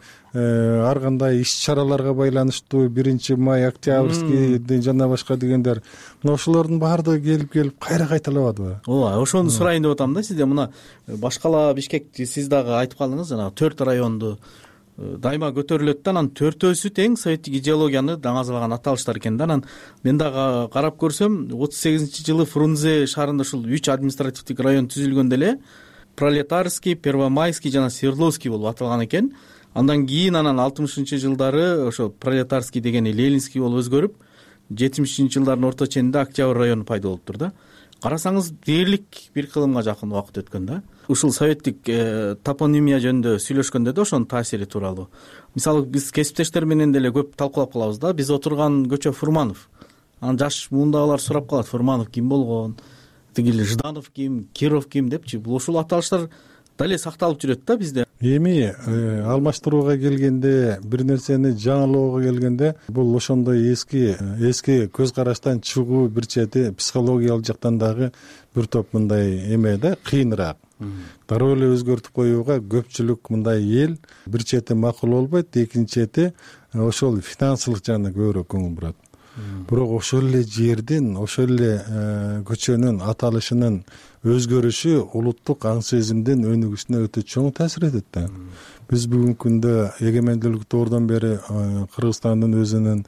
ар кандай иш-чараларга байланыштуу биринчи май, Октябрьский жана башка дегендер, мына ошолордун баардыгы келип-келип кайра кайталабадыбы? Ооба, ошону сурайын деп атам да сизден. Мына башкала Бишкек, сиз дагы айтып калдыңыз, жанагы төрт районду дайыма көтөрүлөт да, анан төртөөсү тең советтик идеологияны даңазалаган аталыштар экен да. Анан мен дагы карап көрсөм, отуз сегизинчи жылы Фрунзе шаарында ушул үч административдик район түзүлгөндө эле Пролетарский, Первомайский жана Свердловский болуп аталган экен. Андан кийин анан алтымышынчы жылдары ошо Пролетарский дегени Ленинский болуп өзгөрүп, жетимишинчи жылдардын орто ченинде Октябрь району пайда болуптур да. Карасаңыз дээрлик бир кылымга жакын убакыт өткөн да. ушул советтик топонимия жөнүндө сүйлөшкөндө да ошонун таасири тууралуу мисалы биз кесиптештер менен деле көп талкуулап калабыз да. Биз отурган көчө Фурманов, анан жаш муундагылар сурап калат, Фурманов ким болгон, тигил Жданов ким, Киров ким депчи. Бул ушул аталыштар дале сакталып жүрөт да бизде. Эми алмаштырууга келгенде, бир нерсени жаңылоого келгенде, бул ошондой эски эски көз караштан чыгуу, бир чети психологиялык жактан дагы бир топ мындай эме да, кыйыныраак. Дароо эле өзгөртүп коюуга көпчүлүк мындай эл бир чети макул болбойт, экинчи чети ошол финансылык жагына көбүрөөк көңүл бурат. Бирок ошол эле жердин, ошол эле көчөнүн аталышынын өзгөрүшү улуттук аң сезимдин өнүгүшүнө өтө чоң таасир этет да. Биз бүгүнкү күндө эгемендүүлүк доордон бери Кыргызстандын өзүнүн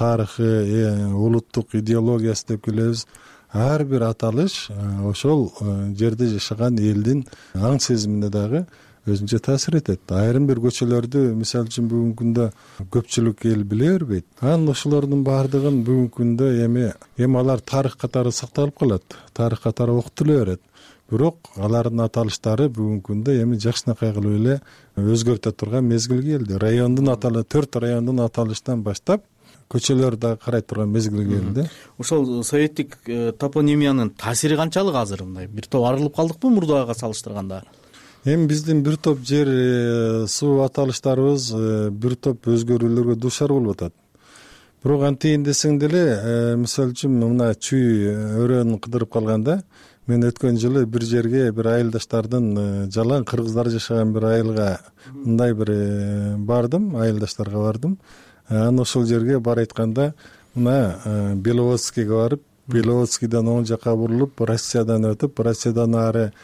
тарыхы, улуттук идеологиясы деп келебиз. Ар бир аталыш ошол жерде жашаган элдин аң сезимине дагы өзүнчө таасир этет. Айрым бир көчөлөрдү мисалы үчүн бүгүнкү күндө көпчүлүк эл биле бербейт. Анан ошолордун баардыгын бүгүнкү күндө эми эми алар тарых катары сакталып калат, тарых катары окутуло берет. Бирок алардын аталыштары бүгүнкү күндө эми жакшынакай кылып эле өзгөртө турган мезгил келди. Райондун аталы төрт райондун аталыштан баштап көчөлөр дагы карай турган мезгил келди. Ошол советтик топонимиянын таасири канчалык азыр мындай? Бир топ арылып калдыкпы мурдага салыштырганда? Эми биздин бир топ жер суу аталыштарыбыз бир топ өзгөрүүлөргө дуушар болуп атат. Бирок антейин десең деле, мисалы үчүн мына чүй өрөөнү кыдырып калганда, мен өткөн жылы бир жерге бир айылдаштардын, жалаң кыргыздар жашаган бир айылга мындай бир бардым, айылдаштарга бардым. Анан ошол жерге бара айтканда, мына Беловодскийге барып, Беловодскийден оң жака бурулуп, Россиядан өтүп, Россиядан ары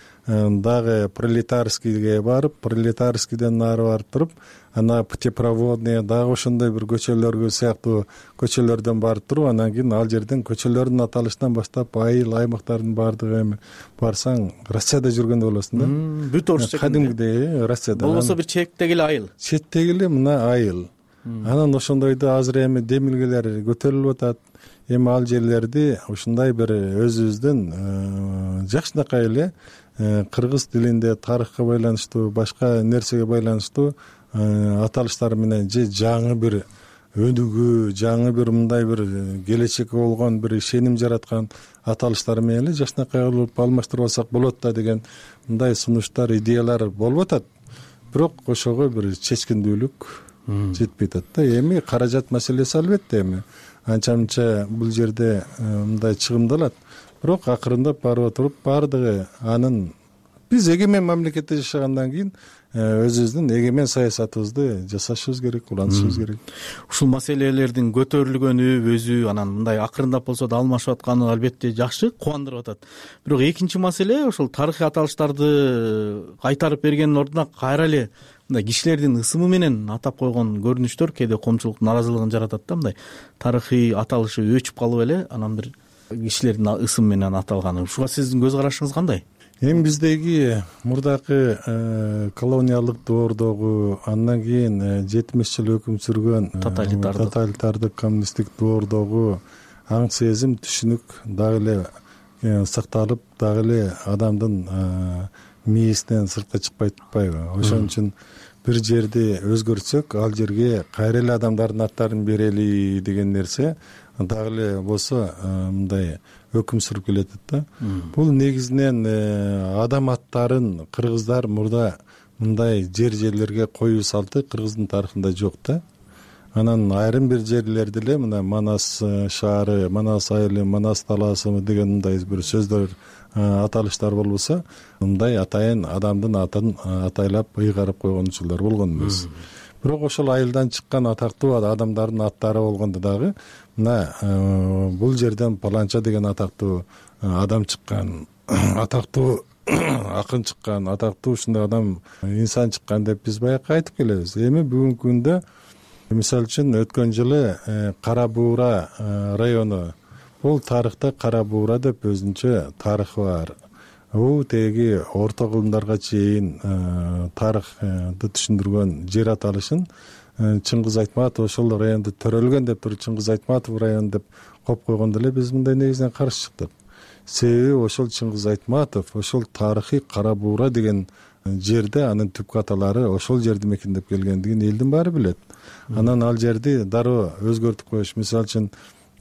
дагы Пролетарскийге барып, Пролетарскийден ары барып туруп, ана Путепроводный дагы ошондой бир көчөлөргө сыяктуу көчөлөрдөн барып туруп, анан кийин ал жерден көчөлөрдүн аталышынан баштап айыл аймактардын баардыгы эми барсаң Россияда жүргөндөй болосуң да. Бүт орус чекинде. Кадимгидей Россияда. Болбосо бир чектеги эле айыл. Четтеги эле мына айыл. Анан ошондойду азыр эми демилгелер көтөрүлүп атат. Эми ал жерлерди ушундай бир өзүбүздүн жакшынакай эле кыргыз тилинде тарыхка байланыштуу, башка нерсеге байланыштуу аталыштар менен же жаңы бир өнүгүү, жаңы бир мындай бир келечекке болгон бир ишеним жараткан аталыштар менен эле жакшынакай кылып алмаштырып алсак болот да деген мындай сунуштар, идеялар болуп атат. Бирок ошого бир чечкиндүүлүк жетпей атат да. Эми каражат маселеси албетте эми анча-мынча бул жерде мындай чыгымдалат. Бирок акырындап барып туруп баардыгы анын биз эгемен мамлекетте жашагандан кийин өзүбүздүн эгемен саясатыбызды жасашыбыз керек, улантышыбыз керек. Ушул маселелердин көтөрүлгөнү өзү анан мындай акырындап болсо да алмашып атканы албетте жакшы, кубандырып атат. Бирок экинчи маселе ошол тарыхый аталыштарды кайтарып бергендин ордуна кайра эле мындай кишилердин ысымы менен атап койгон көрүнүштөр кээде коомчулуктун наразылыгын жаратат да. Мындай тарыхый аталышы өчүп калып эле анан бир кишилердин ысымы менен аталганы. Ушуга сиздин көз карашыңыз кандай? Эми биздеги мурдакы колониялык доордогу, андан кийин жетимиш жыл өкүм сүргөн тоталитардык коммунисттик доордогу аң сезим, түшүнүк дагы эле сакталып, дагы эле адамдын мээсинен сыртка чыкпай турпайбы? Ошон үчүн бир жерди өзгөртсөк, ал жерге кайра эле адамдардын аттарын берели деген нерсе дагы эле болсо мындай өкүм сүрүп келет да. Бул негизинен адам аттарын кыргыздар мурда мындай жер жерлерге коюу салты кыргыздын тарыхында жок да. Анан айрым бир жерлерде эле мына Манас шаары, Манас айылы, Манас талаасы деген мындай бир сөздөр, аталыштар болбосо, мындай атайын адамдын атын атайлап ыйгарып койгон учурлар болгон эмес. Бирок ошол айылдан чыккан атактуу адамдардын аттары болгондо дагы мына бул жерден паланча деген атактуу адам чыккан, атактуу акын чыккан, атактуу ушундай адам, инсан чыккан деп биз баягы айтып келебиз. Эми бүгүнкү күндө мисалы үчүн өткөн жылы Кара Буура району, бул тарыхта Кара Буура деп өзүнчө тарыхы бар. Бул теги орто кылымдарга чейин тарыхты түшүндүргөн жер аталышын Чыңгыз Айтматов ошол районду төрөлгөн деп туруп Чыңгыз Айтматов району деп коюп койгондо эле биз мындай негизинен каршы чыктык. себеби ошол Чыңгыз Айтматов ошол тарыхый Кара Буура деген жерде анын түп каталары ошол жерди мекендеп келгендигин элдин баары билет. Анан ал жерди дароо өзгөртүп коюш, мисалы үчүн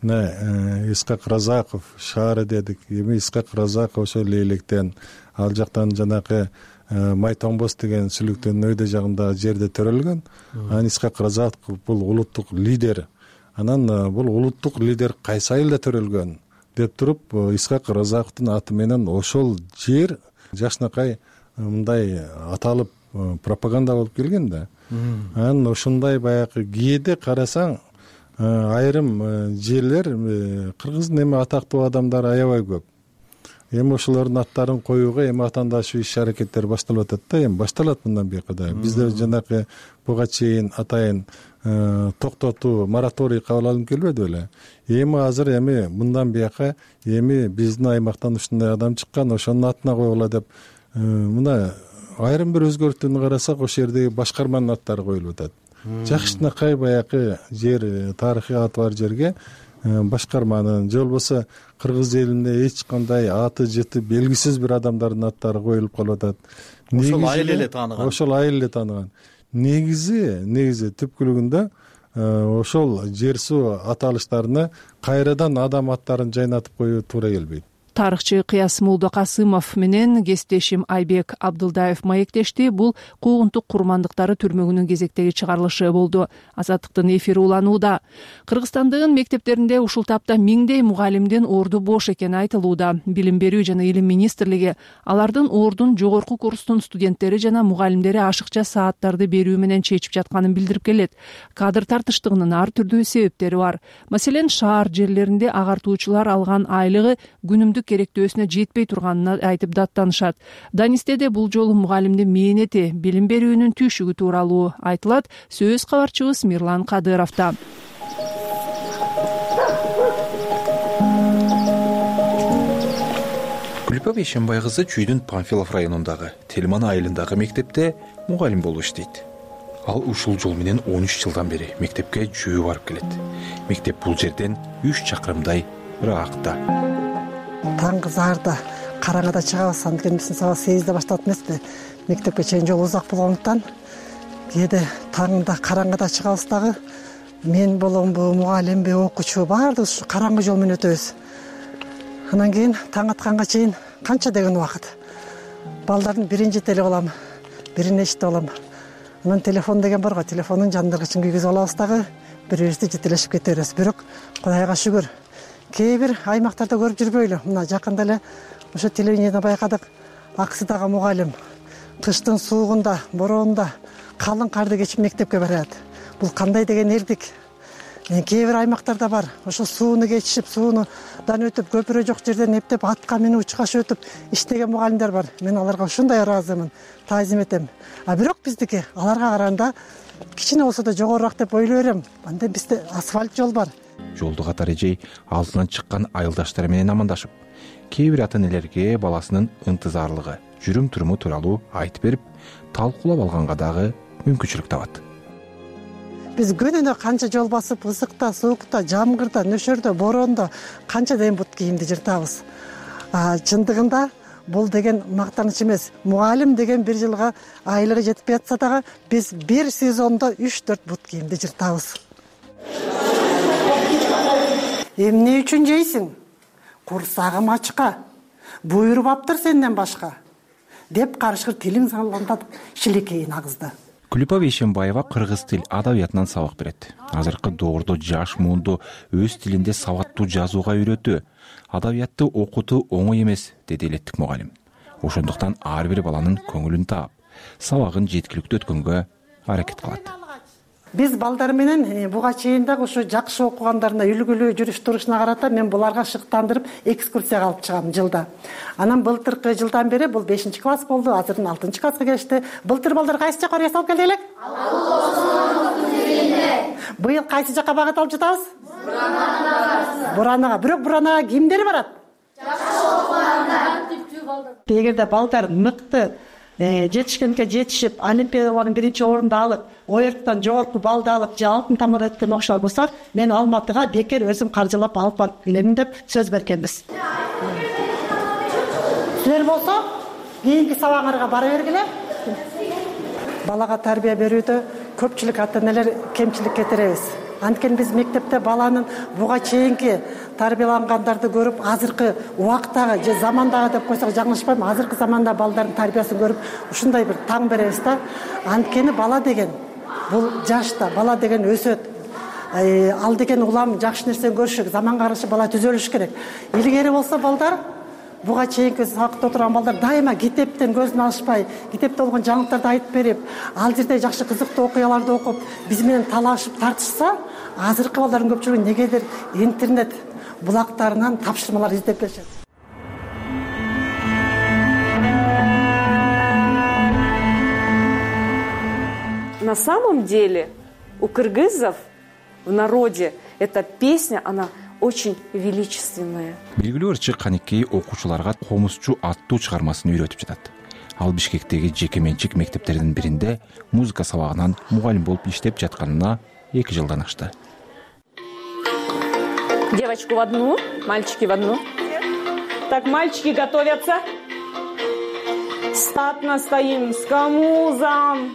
мына Исхак Разаков шаары дедик. Эми Исхак Разаков ошол Лейлектен, ал жактан жанакы Май Томбос деген Сүлүктөндүн өйдө жагындагы жерде төрөлгөн. Анан Исхак Разаков бул улуттук лидер. Анан бул улуттук лидер кайсы айылда төрөлгөн деп туруп, Исхак Разаковдун аты менен ошол жер жакшынакай мындай аталып пропаганда болуп келген да. Анан ошондой баягы кээде карасаң, айрым жерлер кыргыздын эми атактуу адамдары аябай көп. Эми ошолордун аттарын коюуга эми атаандашуу иш аракеттер башталып атат да, эми башталат мындан бuyука да. Бизде жанакы буга чейин атайын токтотуу мораторий кабыл алынып келбеди беле. Эми азыр эми мындан бuyука эми биздин аймактан ушундай адам чыккан, ошонун атына койгула деп мына айрым бир өзгөртүүнү карасак, ошол жердеги башкарманын аттары коюлуп атат. Жакшынакай баягы жер, тарыхый аты бар жерге башкарманын же болбосо кыргыз элинде эч кандай аты жыты белгисиз бир адамдардын аттары коюлуп калып атат. Ошол айыл эле тааныган. Ошол айыл эле тааныган. Негизи, негизи түпкүлүгүндө ошол жер суу аталыштарына кайрадан адам аттарын жайнатып коюу туура келбейт. Тарыхчы Кыяс Молдокасымов менен кесиптешим Айбек Абдылдаев маектешти. Бул куугунтук курмандыктары түрмөгүнүн кезектеги чыгарылышы болду. Азаттыктын эфири уланууда. Кыргызстандын мектептеринде ушул тапта миңдей мугалимдин орду бош экени айтылууда. Билим берүү жана илим министрлиги алардын ордун жогорку курстун студенттери жана мугалимдери ашыкча сааттарды берүү менен чечип жатканын билдирип келет. Кадр тартыштыгынын ар түрдүү себептери бар. Маселен, шаар жерлеринде агартуучулар алган айлыгы күнүмдүк керектөөсүнө жетпей турганын айтып даттанышат. Данистеде бул жолу мугалимдин мээнети, билим берүүнүн түйшүгү тууралуу айтылат. Сөз кабарчыбыз Мирлан Кадыровдо. Күлпа Бейшенбай кызы Чүйдүн Панфилов районундагы Телман айылындагы мектепте мугалим болуп иштейт. Ал ушул жол менен он үч жылдан бери мектепке жөө барып келет. Мектеп бул жерден үч чакырымдай ыракта. Таңғы зарда караңгыда чыгабыз, анткени биздин сабак сегизде башталат эмеспи. Мектепке чейин жол узак болгондуктан кээде таңында караңгыда чыгабыз дагы. Мен боломбу, мугалимби, окуучу баардыгы ушу караңгы жол менен өтөбүз. Анан кийин таң атканга чейин канча деген убакыт. Балдардын бирин жетелеп алам, бирин эчтеп алам. Анан телефон деген бар го, телефондун жандыргычын күйгүзүп алабыз дагы, бири-бирибизди жетелешип кете беребиз. Бирок Кудайга шүгүр, кээ бир аймактарда көрүп жүрбөйлү. Мына жакында эле ошо телевидениеде байкадык. Аксыдагы мугалим кыштын суугунда, бороонда калың карды кечип мектепке барат. Бул кандай деген эрдик. Кээ бир аймактарда бар. Ошо сууну кечишип, суунудан өтүп, көпүрө жок жерден эптеп, атка минип, учкаш өтүп иштеген мугалимдер бар. Мен аларга ушундай ыраазымын, таазим этем. А бирок биздики аларга караганда кичине болсо да жогорураак деп ойлой берем. Анда бизде асфальт жол бар. Жолду катар эжей алдынан чыккан айылдаштары менен амандашып, кээ бир ата энелерге баласынын ынтызарлыгы, жүрүм туруму тууралуу айтып берип, талкуулап алганга дагы мүмкүнчүлүк табат. Биз күнүнө канча жол басып, ысыкта, суукта, жамгырда, нөшөрдө, бороондо канча ден бут кийимди жыртабыз. Чындыгында бул деген мактаныч эмес. Мугалим деген бир жылга айлыгы жетпей атса дагы, биз бир сезондо үч төрт бут кийимди жыртабыз. Эмне үчүн жейсиң? Курсагым ачка. Буйруп аптыр сенден башка. Деп карышкыр тилиң салганда шилекейин агызды. Күлпа Бейшенбаева кыргыз тил адабиятынан сабак берет. Азыркы доордо жаш муунду өз тилинде сабаттуу жазууга үйрөтүү, адабиятты окутуу оңой эмес, деди элеттик мугалим. Ошондуктан ар бир баланын көңүлүн таап, сабагын жеткиликтүү өткөнгө аракет кылат. Биз балдар менен буга чейин дагы ушу жакшы окугандарына үлгүлүү жүрүш турушуна карата мен буларга шыктандырып экскурсияга алып чыгам жылда. Анан былтыркы жылдан бери бул бешинчи класс болду, азырдын алтынчы класска келишти. Былтыр балдар кайсы жакка барып салып келдик элек? Быйыл кайсы жакка багыт алып жатабыз? Буранага. Буранага. Бирок Буранага кимдер барат? Жакшы окугандар. Эгерде балдар мыкты жетишкенге жетишип, олимпиадалардын биринчи орунду алып, оерттан жогорку балды алып, же алтын тамыр эткен окшор болсак, мен Алматыга бекер өзүм каржылап алып барып келемин деп сөз бергенбиз. силер болсо кийинки сабагыңарга бара бергиле. Балага тарбия берүүдө көпчүлүк ата энелер кемчилик кетиребиз. Анткени биз мектепте баланын буга чейинки тарбиялангандарды көрүп, азыркы убактагы же замандагы деп койсок жаңылышпайм, азыркы заманда балдардын тарбиясын көрүп, ушундай бир таң беребиз да. Анткени бала деген бул жашта, бала деген өсөт. Ал деген улам жакшы нерсени көрүш керек, заманга каршы бала түзөлүш керек. Илгери болсо балдар буга чейинки сабакта отурган балдар дайыма китептен көзүн алышпай, китепте болгон жаңылыктарды айтып берип, ал жерде жакшы кызыктуу окуяларды окуп, биз менен талашып тартышса, азыркы балдардын көпчүлүгү негедир интернет булактарынан тапшырмалар издеп келишет. На самом деле у кыргызов в народе эта песня, она очень величественная. Белгилүү ырчы Каникей окуучуларга Комузчу аттуу чыгармасын үйрөтүп жатат. Ал Бишкектеги жеке менчик мектептердин биринде музыка сабагынан мугалим болуп иштеп жатканына эки жылдан ашты. Девочку в одну, мальчики в одну. Так, мальчики готовятся. Статно стоим с камузом,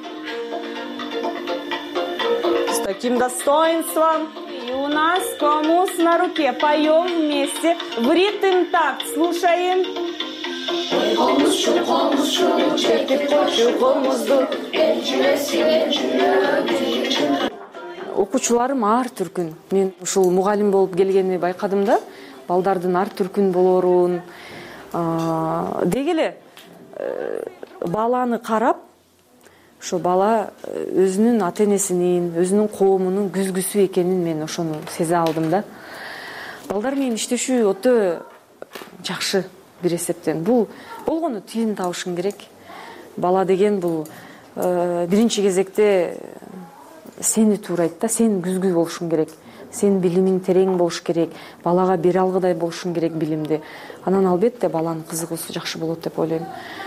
с таким достоинством. И у нас камуз на руке. Поем вместе в ритм такт. Слушаем. Комузчу, комузчу, чекип койчу комузду, элчилесин жүрөгү. Окуучуларым ар түркүн. Мен ушул мугалим болуп келгенди байкадым да, балдардын ар түркүн болорун. Деги эле баланы карап, ошо бала өзүнүн ата энесинин, өзүнүн коомунун күзгүсү экенин мен ошону сезе алдым да. Балдар менен иштешүү өтө жакшы бир эсептен. Бул болгону тиин табышың керек. Бала деген бул биринчи кезекте сени туурайт да, сен күзгү болушуң керек. Сен билимиң терең болуш керек. Балага бере алгыдай болушуң керек билимди. Анан албетте баланын кызыгуусу жакшы болот деп ойлойм.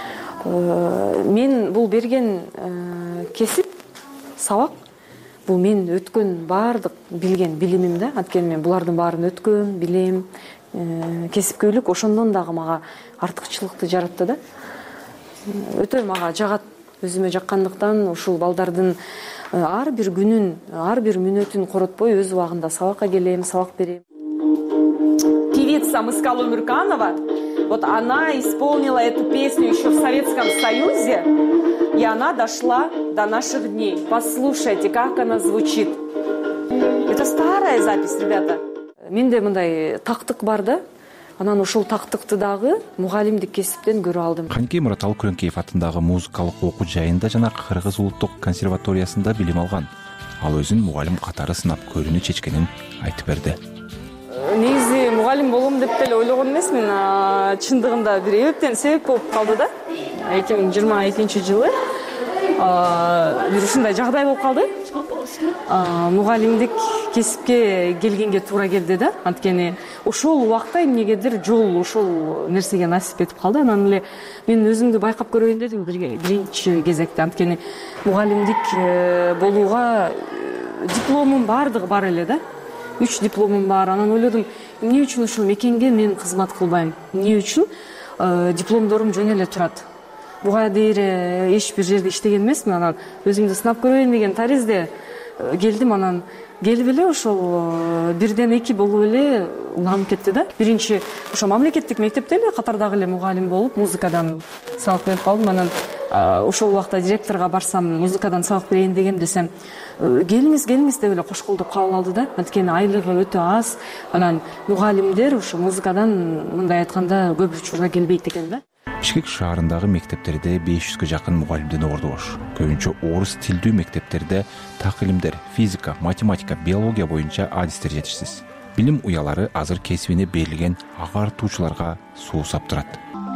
Мен бул берген кесип, сабак, бул мен өткөн баардык билген билимим да. Анткени мен булардын баарын өткөм, билем. Кесипкөйлүк ошондон дагы мага артыкчылыкты жаратты да. Өтө мага жагат, өзүмө жаккандыктан ушул балдардын ар бир күнүн, ар бир мүнөтүн коротпой өз убагында сабакка келем, сабак берем. Певица Мыскал Умурканова, вот она исполнила эту песню еще в Советском Союзе, и она дошла до наших дней. Послушайте, как она звучит. Это старая запись, ребята. Менде мындай тактык бар да. Анан ушул тактыкты дагы мугалимдик кесиптен көрүп алдым. Каникей Мураталы Күрөңкеев атындагы музыкалык окуу жайында жана Кыргыз улуттук консерваториясында билим алган. Ал өзүн мугалим катары сынап көрүүнү чечкенин айтып берди. Негизи мугалим болом деп деле ойлогон эмесмин. Чындыгында бир эбептен себеп болуп калды да. эки миң жыйырма экинчи жылы бир ушундай жагдай болуп калды. Мугалимдик кесипке келгенге туура келди да. Анткени ошол убакта эмнегедир жол ошол нерсеге насип этип калды. Анан эле мен өзүмдү байкап көрөйүн дедим биринчи кезекте. Анткени мугалимдик болууга дипломум бардыгы бар эле да. Үч дипломум бар. Анан ойлодум, эмне үчүн ушул мекенге мен кызмат кылбайм? Эмне үчүн дипломдорум жөн эле турат? Буга дейре эч бир жерде иштеген эмесмин. Анан өзүмдү сынап көрөйүн деген таризде келдим. Анан келип эле ошол бирден эки болуп эле уланып кетти да. Биринчи ошо мамлекеттик мектепте эле катардагы эле мугалим болуп музыкадан сабак берип калдым. Анан ошол убакта директорго барсам, музыкадан сабак берейин деген десем, келиңиз, келиңиз деп эле кош колдоп кабыл алды да. Анткени айлыгы өтө аз. Анан мугалимдер ошо музыкадан мындай айтканда көп учурда келбейт экен да. Бишкек шаарындагы мектептерде беш жүзгө жакын мугалимдин орду бош. Көбүнчө орус тилдүү мектептерде так илимдер, физика, математика, биология боюнча адистер жетишсиз. Билим уялары азыр кесибине берилген агартуучуларга суу саптырат.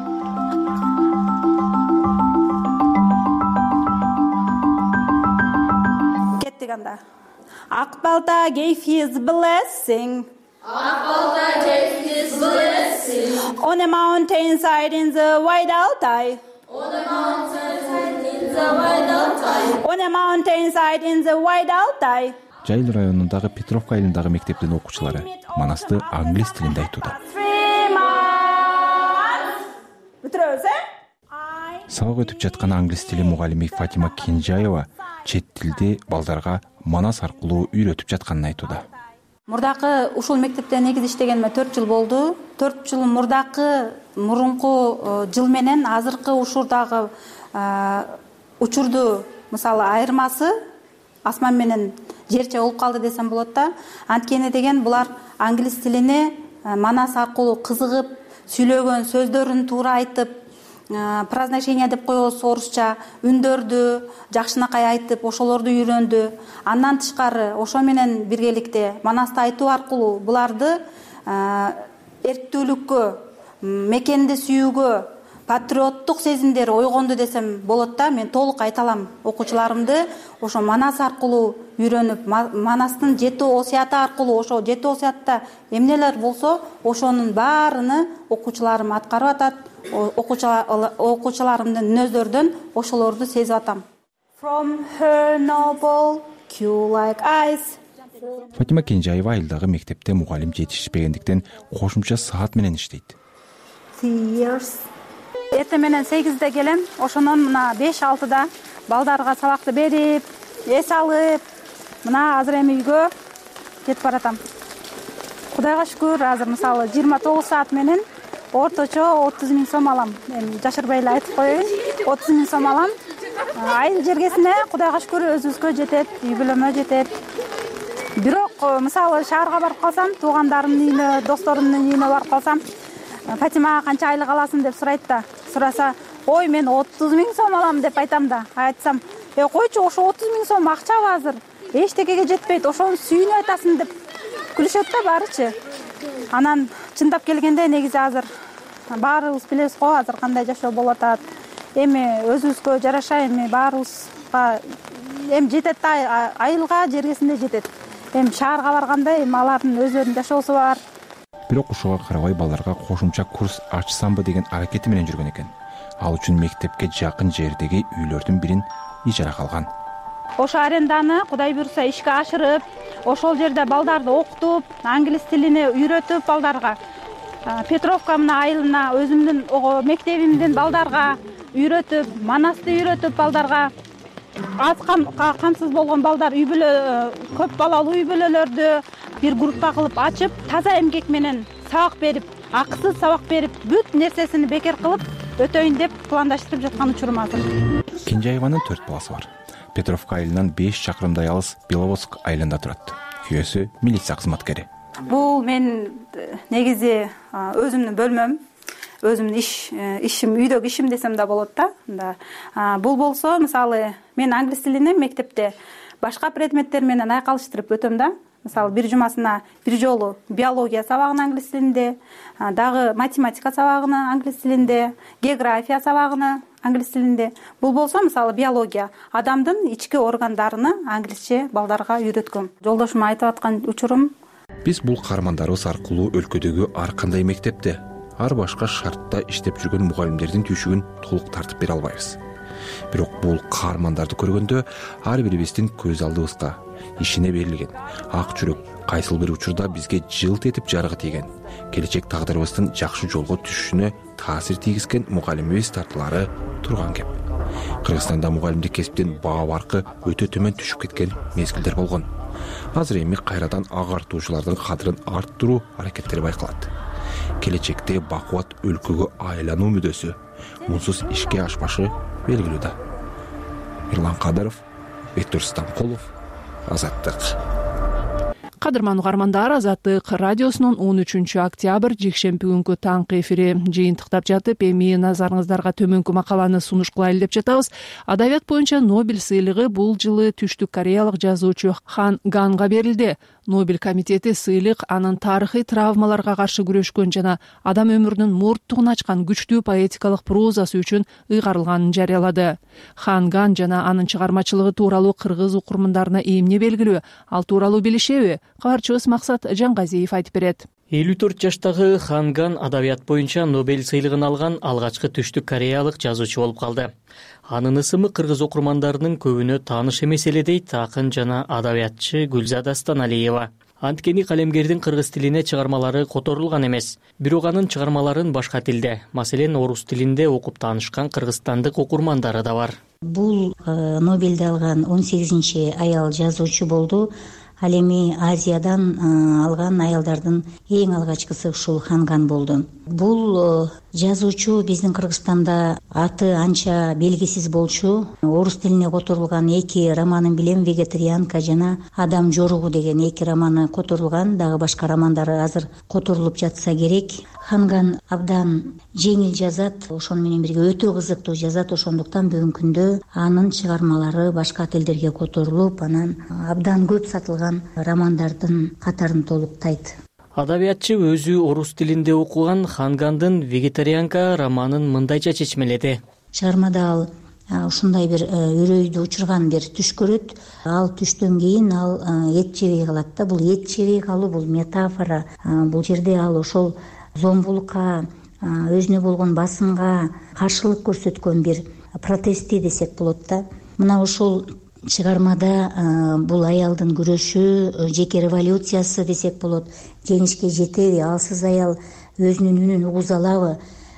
Кеттик анда. Ак балта gave his blessing. Ак балта gave his blessing. On the mountainside in the wide Altai. On the mountainside in the wide Altai. On the mountainside in the wide Altai. Жайыл районундагы Петровка айылындагы мектептин окуучулары манасты англис тилинде айтууда. бүтүрөбүз э сабак өтүп жаткан англис тили мугалими Фатима Кенжаева чет тилди балдарга манас аркылуу үйрөтүп жатканын айтууда. Мурдакы ушул мектепте негизи иштегениме төрт жыл болду. төрт жыл мурдакы мурунку жыл менен азыркы учурдагы учурду мисалы айырмасы асман менен жерче болуп калды десем болот да. Анткени деген булар англис тилине манас аркылуу кызыгып, сүйлөгөн сөздөрүн туура айтып, произношение деп коебуз орусча, үндөрдү жакшынакай айтып, ошолорду үйрөндү. Андан тышкары ошо менен биргеликте манасты айтуу аркылуу буларды эрктүүлүккө, мекенди сүйүүгө, патриоттук сезимдери ойгонду десем болот да. Мен толук айта алам окуучуларымды ошо манас аркылуу үйрөнүп, манастын жети осуяты аркылуу, ошо жети осуятта эмнелер болсо ошонун баарыны окуучуларым аткарып атат. Окуучуларымдын мүнөздөрдөн ошолорду сезип атам. From her noble cue like ice. Фатима Кенжаева айылдагы мектепте мугалим жетишпегендиктен кошумча саат менен иштейт. Эртең менен сегизде келем, ошонон мына беш алтыда балдарга сабакты берип, эс алып, мына азыр эми үйгө кетип баратам. Кудайга шүкүр, азыр мисалы жыйырма тогуз саат менен орточо отуз миң сом алам. Эми жашырбай эле айтып коеюн, отуз миң сом алам. Айыл жергесине кудайга шүкүр өзүбүзгө жетет, үй бүлөмө жетет. Бирок мисалы шаарга барып калсам, туугандарымдын үйүнө, досторумдун үйүнө барып калсам, Фатима канча айлык аласың деп сурайт да. Сураса, ой, мен отуз миң сом алам деп айтам да. Айтсам, э койчу, ошо отуз миң сом акчабы азыр? Эчтекеге жетпейт, ошону сүйүнүп айтасың деп күлүшөт да баарычы. Анан чындап келгенде негизи азыр баарыбыз билебиз го азыр кандай жашоо болуп атат. Эми өзүбүзгө жараша эми баарыбызга эми жетет да, айылга жергесинде жетет. Эми шаарга барганда эми алардын өздөрүнүн жашоосу бар. Бирок ушуга карабай балдарга кошумча курс ачсамбы деген аракети менен жүргөн экен. Ал үчүн мектепке жакын жердеги үйлөрдүн бирин ижарага алган. Ошо аренданы Кудай буйрса ишке ашырып, ошол жерде балдарды окутуп, англис тилине үйрөтүп балдарга, Петровка мына айылына өзүмдүн мектебимдин балдарга үйрөтүп, манасты үйрөтүп балдарга, аз камсыз болгон балдар үй бүлө, көп балалуу үй бүлөлөрдү бир группа кылып ачып, таза эмгек менен сабак берип, акысыз сабак берип, бүт нерсесин бекер кылып өтөйүн деп пландаштырып жаткан учурум азыр. Кенжаеванын төрт баласы бар. Петровка айылынан беш чакырымдай алыс Беловодск айылында турат. Күйөөсү милиция кызматкери. Бул мен негизи өзүмдүн бөлмөм, өзүмдүн иш ишим, үйдөгү ишим десем да болот да. Бул болсо, мисалы, мен англис тилине мектепте башка предметтер менен айкалыштырып өтөм да. Мисалы, бир жумасына бир жолу биология сабагын англис тилинде, дагы математика сабагын англис тилинде, география сабагын англис тилинде. Бул болсо, мисалы, биология адамдын ички органдарыны англисче балдарга үйрөткөм. Жолдошум айтып аткан учурум. Биз бул каармандарыбыз аркылуу өлкөдөгү ар кандай мектепте, ар башка шартта иштеп жүргөн мугалимдердин түйшүгүн толук тартып бере албайбыз. Бирок бул каармандарды көргөндө ар бирибиздин көз алдыбызга ишине берилген ак жүрөк кайсыл бир учурда бизге жылт этип жарыгы тийген, келечек тагдырыбыздын жакшы жолго түшүшүнө таасир тийгизген мугалимибиз тартылары турган кеп. Кыргызстанда мугалимдик кесиптин баа баркы өтө төмөн түшүп кеткен мезгилдер болгон. Азыр эми кайрадан агартуучулардын кадырын арттыруу аракеттери байкалат. Келечекте бакубат өлкөгө айлануу мүдөсү мунсуз ишке ашпашы белгилүү да. Эрлан Кадыров, Бектур Станкулов, Азаттык. Кадырман угармандар, Азаттык радиосунун он үчүнчү октябрь жекшемби күнкү таңкы эфири жыйынтыктап жатып, эми назарыңыздарга төмөнкү макаланы сунуш кылайлы деп жатабыз. Адабият боюнча Нобель сыйлыгы бул жылы түштүк кореялык жазуучу Хан Ганга берилди. Нобель комитети сыйлык анын тарыхый травмаларга каршы күрөшкөн жана адам өмүрүнүн мурттугун ачкан күчтүү поэтикалык прозасы үчүн ыйгарылганын жарыялады. Хан Ган жана анын чыгармачылыгы тууралуу кыргыз окурмандарына эмне белгилүү, ал тууралуу билишеби? Кабарчыбыз Максат Жангазиев айтып берет. элүү төрт жаштагы Хан Ган адабият боюнча Нобель сыйлыгын алган алгачкы түштүк кореялык жазуучу болуп калды. Анын ысымы кыргыз окурмандарынын көбүнө тааныш эмес эле дейт акын жана адабиятчы Гүлзада Станалиева. Анткени калемгердин кыргыз тилине чыгармалары которулган эмес. Бирок анын чыгармаларын башка тилде, маселен орус тилинде окуп таанышкан кыргызстандык окурмандары да бар. Бул Нобелди алган он сегизинчи аял жазуучу болду. Ал эми Азиядан алган аялдардын эң алгачкысы ушул Ханган болду. Бул жазуучу биздин Кыргызстанда аты анча белгисиз болчу. Орус тилине которулган эки романын билем, Вегетарианка жана Адам жоругу деген эки романы которулган, дагы башка романдары азыр которулуп жатса керек. Ханган абдан жеңил жазат, ошону менен бирге өтө кызыктуу жазат, ошондуктан бүгүнкү күндө анын чыгармалары башка тилдерге которулуп, анан абдан көп сатылган романдардын катарын толуктайт. Адабиятчы өзү орус тилинде окуган Хангандын Вегетарианка романын мындайча чечмеледи. Чыгармада ал ушундай бир үрөйдү учурган бир түш көрөт. Ал түштөн кийин ал эт жебей калат да. Бул эт жебей калуу, бул метафора. Бул жерде ал ошол зомбулукка, өзүнө болгон басымга каршылык көрсөткөн бир протести десек болот да. Мына ошол чыгармада бул аялдын күрөшү, жеке революциясы десек болот, жеңишке жетеби, алсыз аял өзүнүн үнүн угуза алабы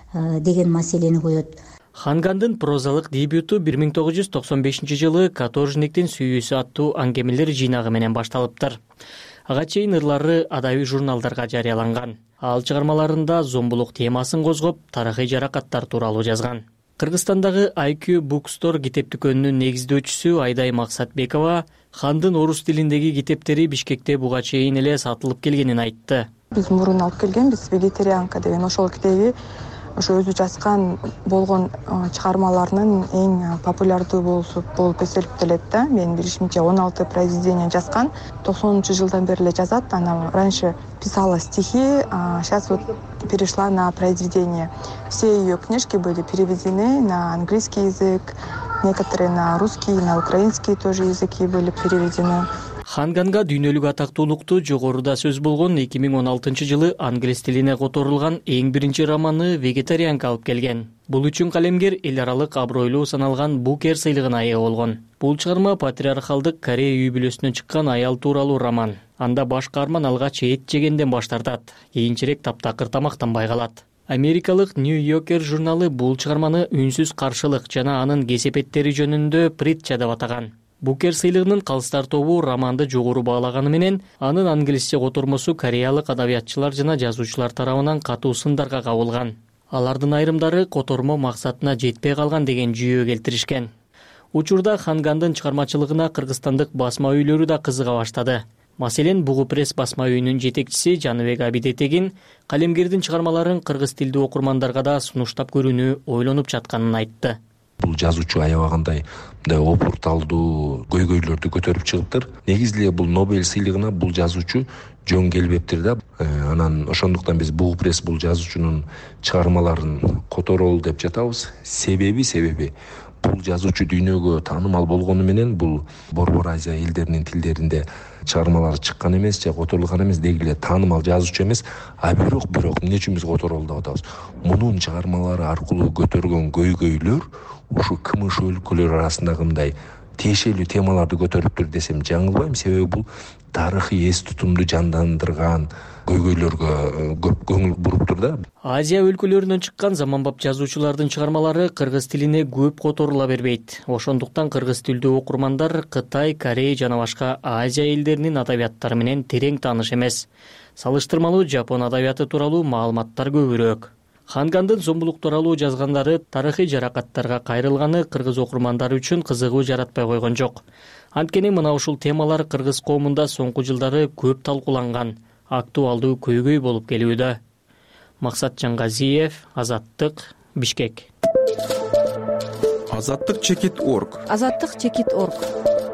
деген маселени коет. Хангандын прозалык дебюту бир миң тогуз жүз токсон бешинчи жылы Каторжниктин сүйүүсү аттуу аңгемелер жыйнагы менен башталыптыр. Ага чейин ырлары адабий журналдарга жарыяланган. Ал чыгармаларында зомбулук темасын козгоп, тарыхый жаракаттар тууралуу жазган. Кыргызстандагы ай кью Bookstore китеп дүкөнүнүн негиздөөчүсү Айдай Максатбекова Хандын орус тилиндеги китептери Бишкекте буга чейин эле сатылып келгенин айтты. Биз мурун алып келгенбиз Вегетарианка деген ошол китеби ошо өзү жазган болгон чыгармаларынын эң популярдуу болуп эсептелет элек да. Мен билишимче он алты произведение жазган. токсонунчу жылдан бери эле жазат. Она раньше писала стихи, а сейчас вот перешла на произведение. Все ее книжки были переведены на английский язык, некоторые на русский, на украинский тоже языки были переведены. Ханганга дүйнөлүк атактуулукту жогоруда сөз болгон эки миң он алтынчы жылы англис тилине которулган эң биринчи романы Вегетарианка алып келген. Бул үчүн калемгер эл аралык абройлуу саналган Букер сыйлыгына ээ болгон. Бул чыгарма патриархалдык Корея үй бүлөсүнөн чыккан аял тууралуу роман. Анда баш каарман алгач эт жегенден баш тартат, кийинчерээк таптакыр тамактанбай калат. Америкалык New Yorker журналы бул чыгарманы үнсүз каршылык жана анын кесепеттери жөнүндө притча деп атаган. Букер сыйлыгынын калыстар тобу романды жогору баалаганы менен, анын англисче котормосу кореялык адабиятчылар жана жазуучулар тарабынан катуу сындарга кабылган. Алардын айрымдары котормо максатына жетпей калган деген жүйө келтиришкен. Учурда Хангандын чыгармачылыгына кыргызстандык басма үйлөрү да кызыга баштады. Маселен, Бугу пресс басма үйүнүн жетекчиси Жаныбек Абидетегин калемгердин чыгармаларын кыргыз тилдүү окурмандарга да сунуштап көрүүнү ойлонуп жатканын айтты. Бул жазуучу аябагандай мындай опурталдуу көйгөйлөрдү көтөрүп чыгыптыр. Негизи эле бул Нобель сыйлыгына бул жазуучу жөн келбептир да. Анан ошондуктан биз Бугу пресс бул жазуучунун чыгармаларын которолу деп жатабыз. Себеби себеби бул жазуучу дүйнөгө таанымал болгону менен бул Борбор Азия элдеринин тилдеринде чыгармалары чыккан эмес же которулган эмес, деги эле таанымал жазуучу эмес. А бирок бирок эмне үчүн биз которолду деп атабыз? Мунун чыгармалары аркылуу көтөргөн көйгөйлөр ушу кымыш өлкөлөр арасындагы мындай тиешелүү темаларды көтөрүптүр десем жаңылбайм. Себеби бул тарыхый эс тутумду жандандырган көйгөйлөргө көп көңүл буруптур да. Азия өлкөлөрүнөн чыккан заманбап жазуучулардын чыгармалары кыргыз тилине көп которула бербейт. Ошондуктан кыргыз тилдүү окурмандар Кытай, Корея жана башка Азия элдеринин адабияттары менен терең тааныш эмес. Салыштырмалуу жапон адабияты тууралуу маалыматтар көбүрөөк. Хангандын зомбулук тууралуу жазгандары тарыхый жаракаттарга кайрылганы кыргыз окурмандары үчүн кызыгуу жаратпай койгон жок. Анткени мына ушул темалар кыргыз коомунда соңку жылдары көп талкууланган, актуалдуу көйгөй болуп келүүдө. Максат Жаңгазиев, Азаттык, Бишкек. Азаттык чекит точка орг. Азаттык чекит точка орг.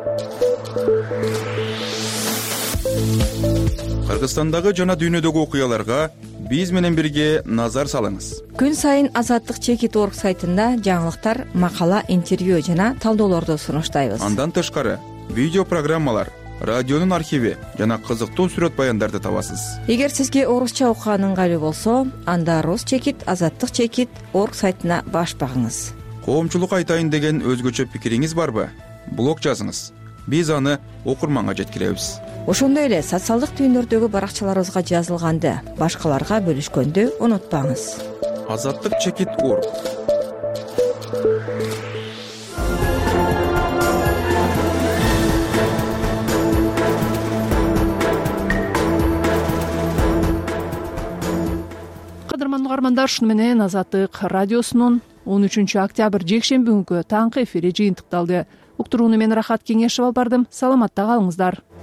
Кыргызстандагы жана дүйнөдөгү окуяларга биз менен бирге назар салыңыз. Күн сайын Азаттык чекит точка орг сайтында жаңылыктар, макала, интервью жана талдоолорду сунуштайбыз. Андан тышкары видео программалар, радионун архиви жана кызыктуу сүрөт баяндарды табасыз. Эгер сизге орусча окуган ыңгайлуу болсо, анда Рус чекит азаттык чекит точка орг сайтына баш багыңыз. Коомчулук айтайын деген өзгөчө пикириңиз барбы? Блог жазыңыз. Биз аны окурманга жеткиребиз. ошондой эле социалдык түйүндөрдөгү баракчаларыбызга жазылганды башкаларга бөлүшкөндү унутпаңыз. азаттык чекит орг. кадырман угармандар, ушуну менен Азаттык радиосунун он үчүнчү октябрь жекшемби күнкү таңкы эфири жыйынтыкталды. Уктурууну мен Рахат Кеңешев алып бардым. Саламатта калыңыздар.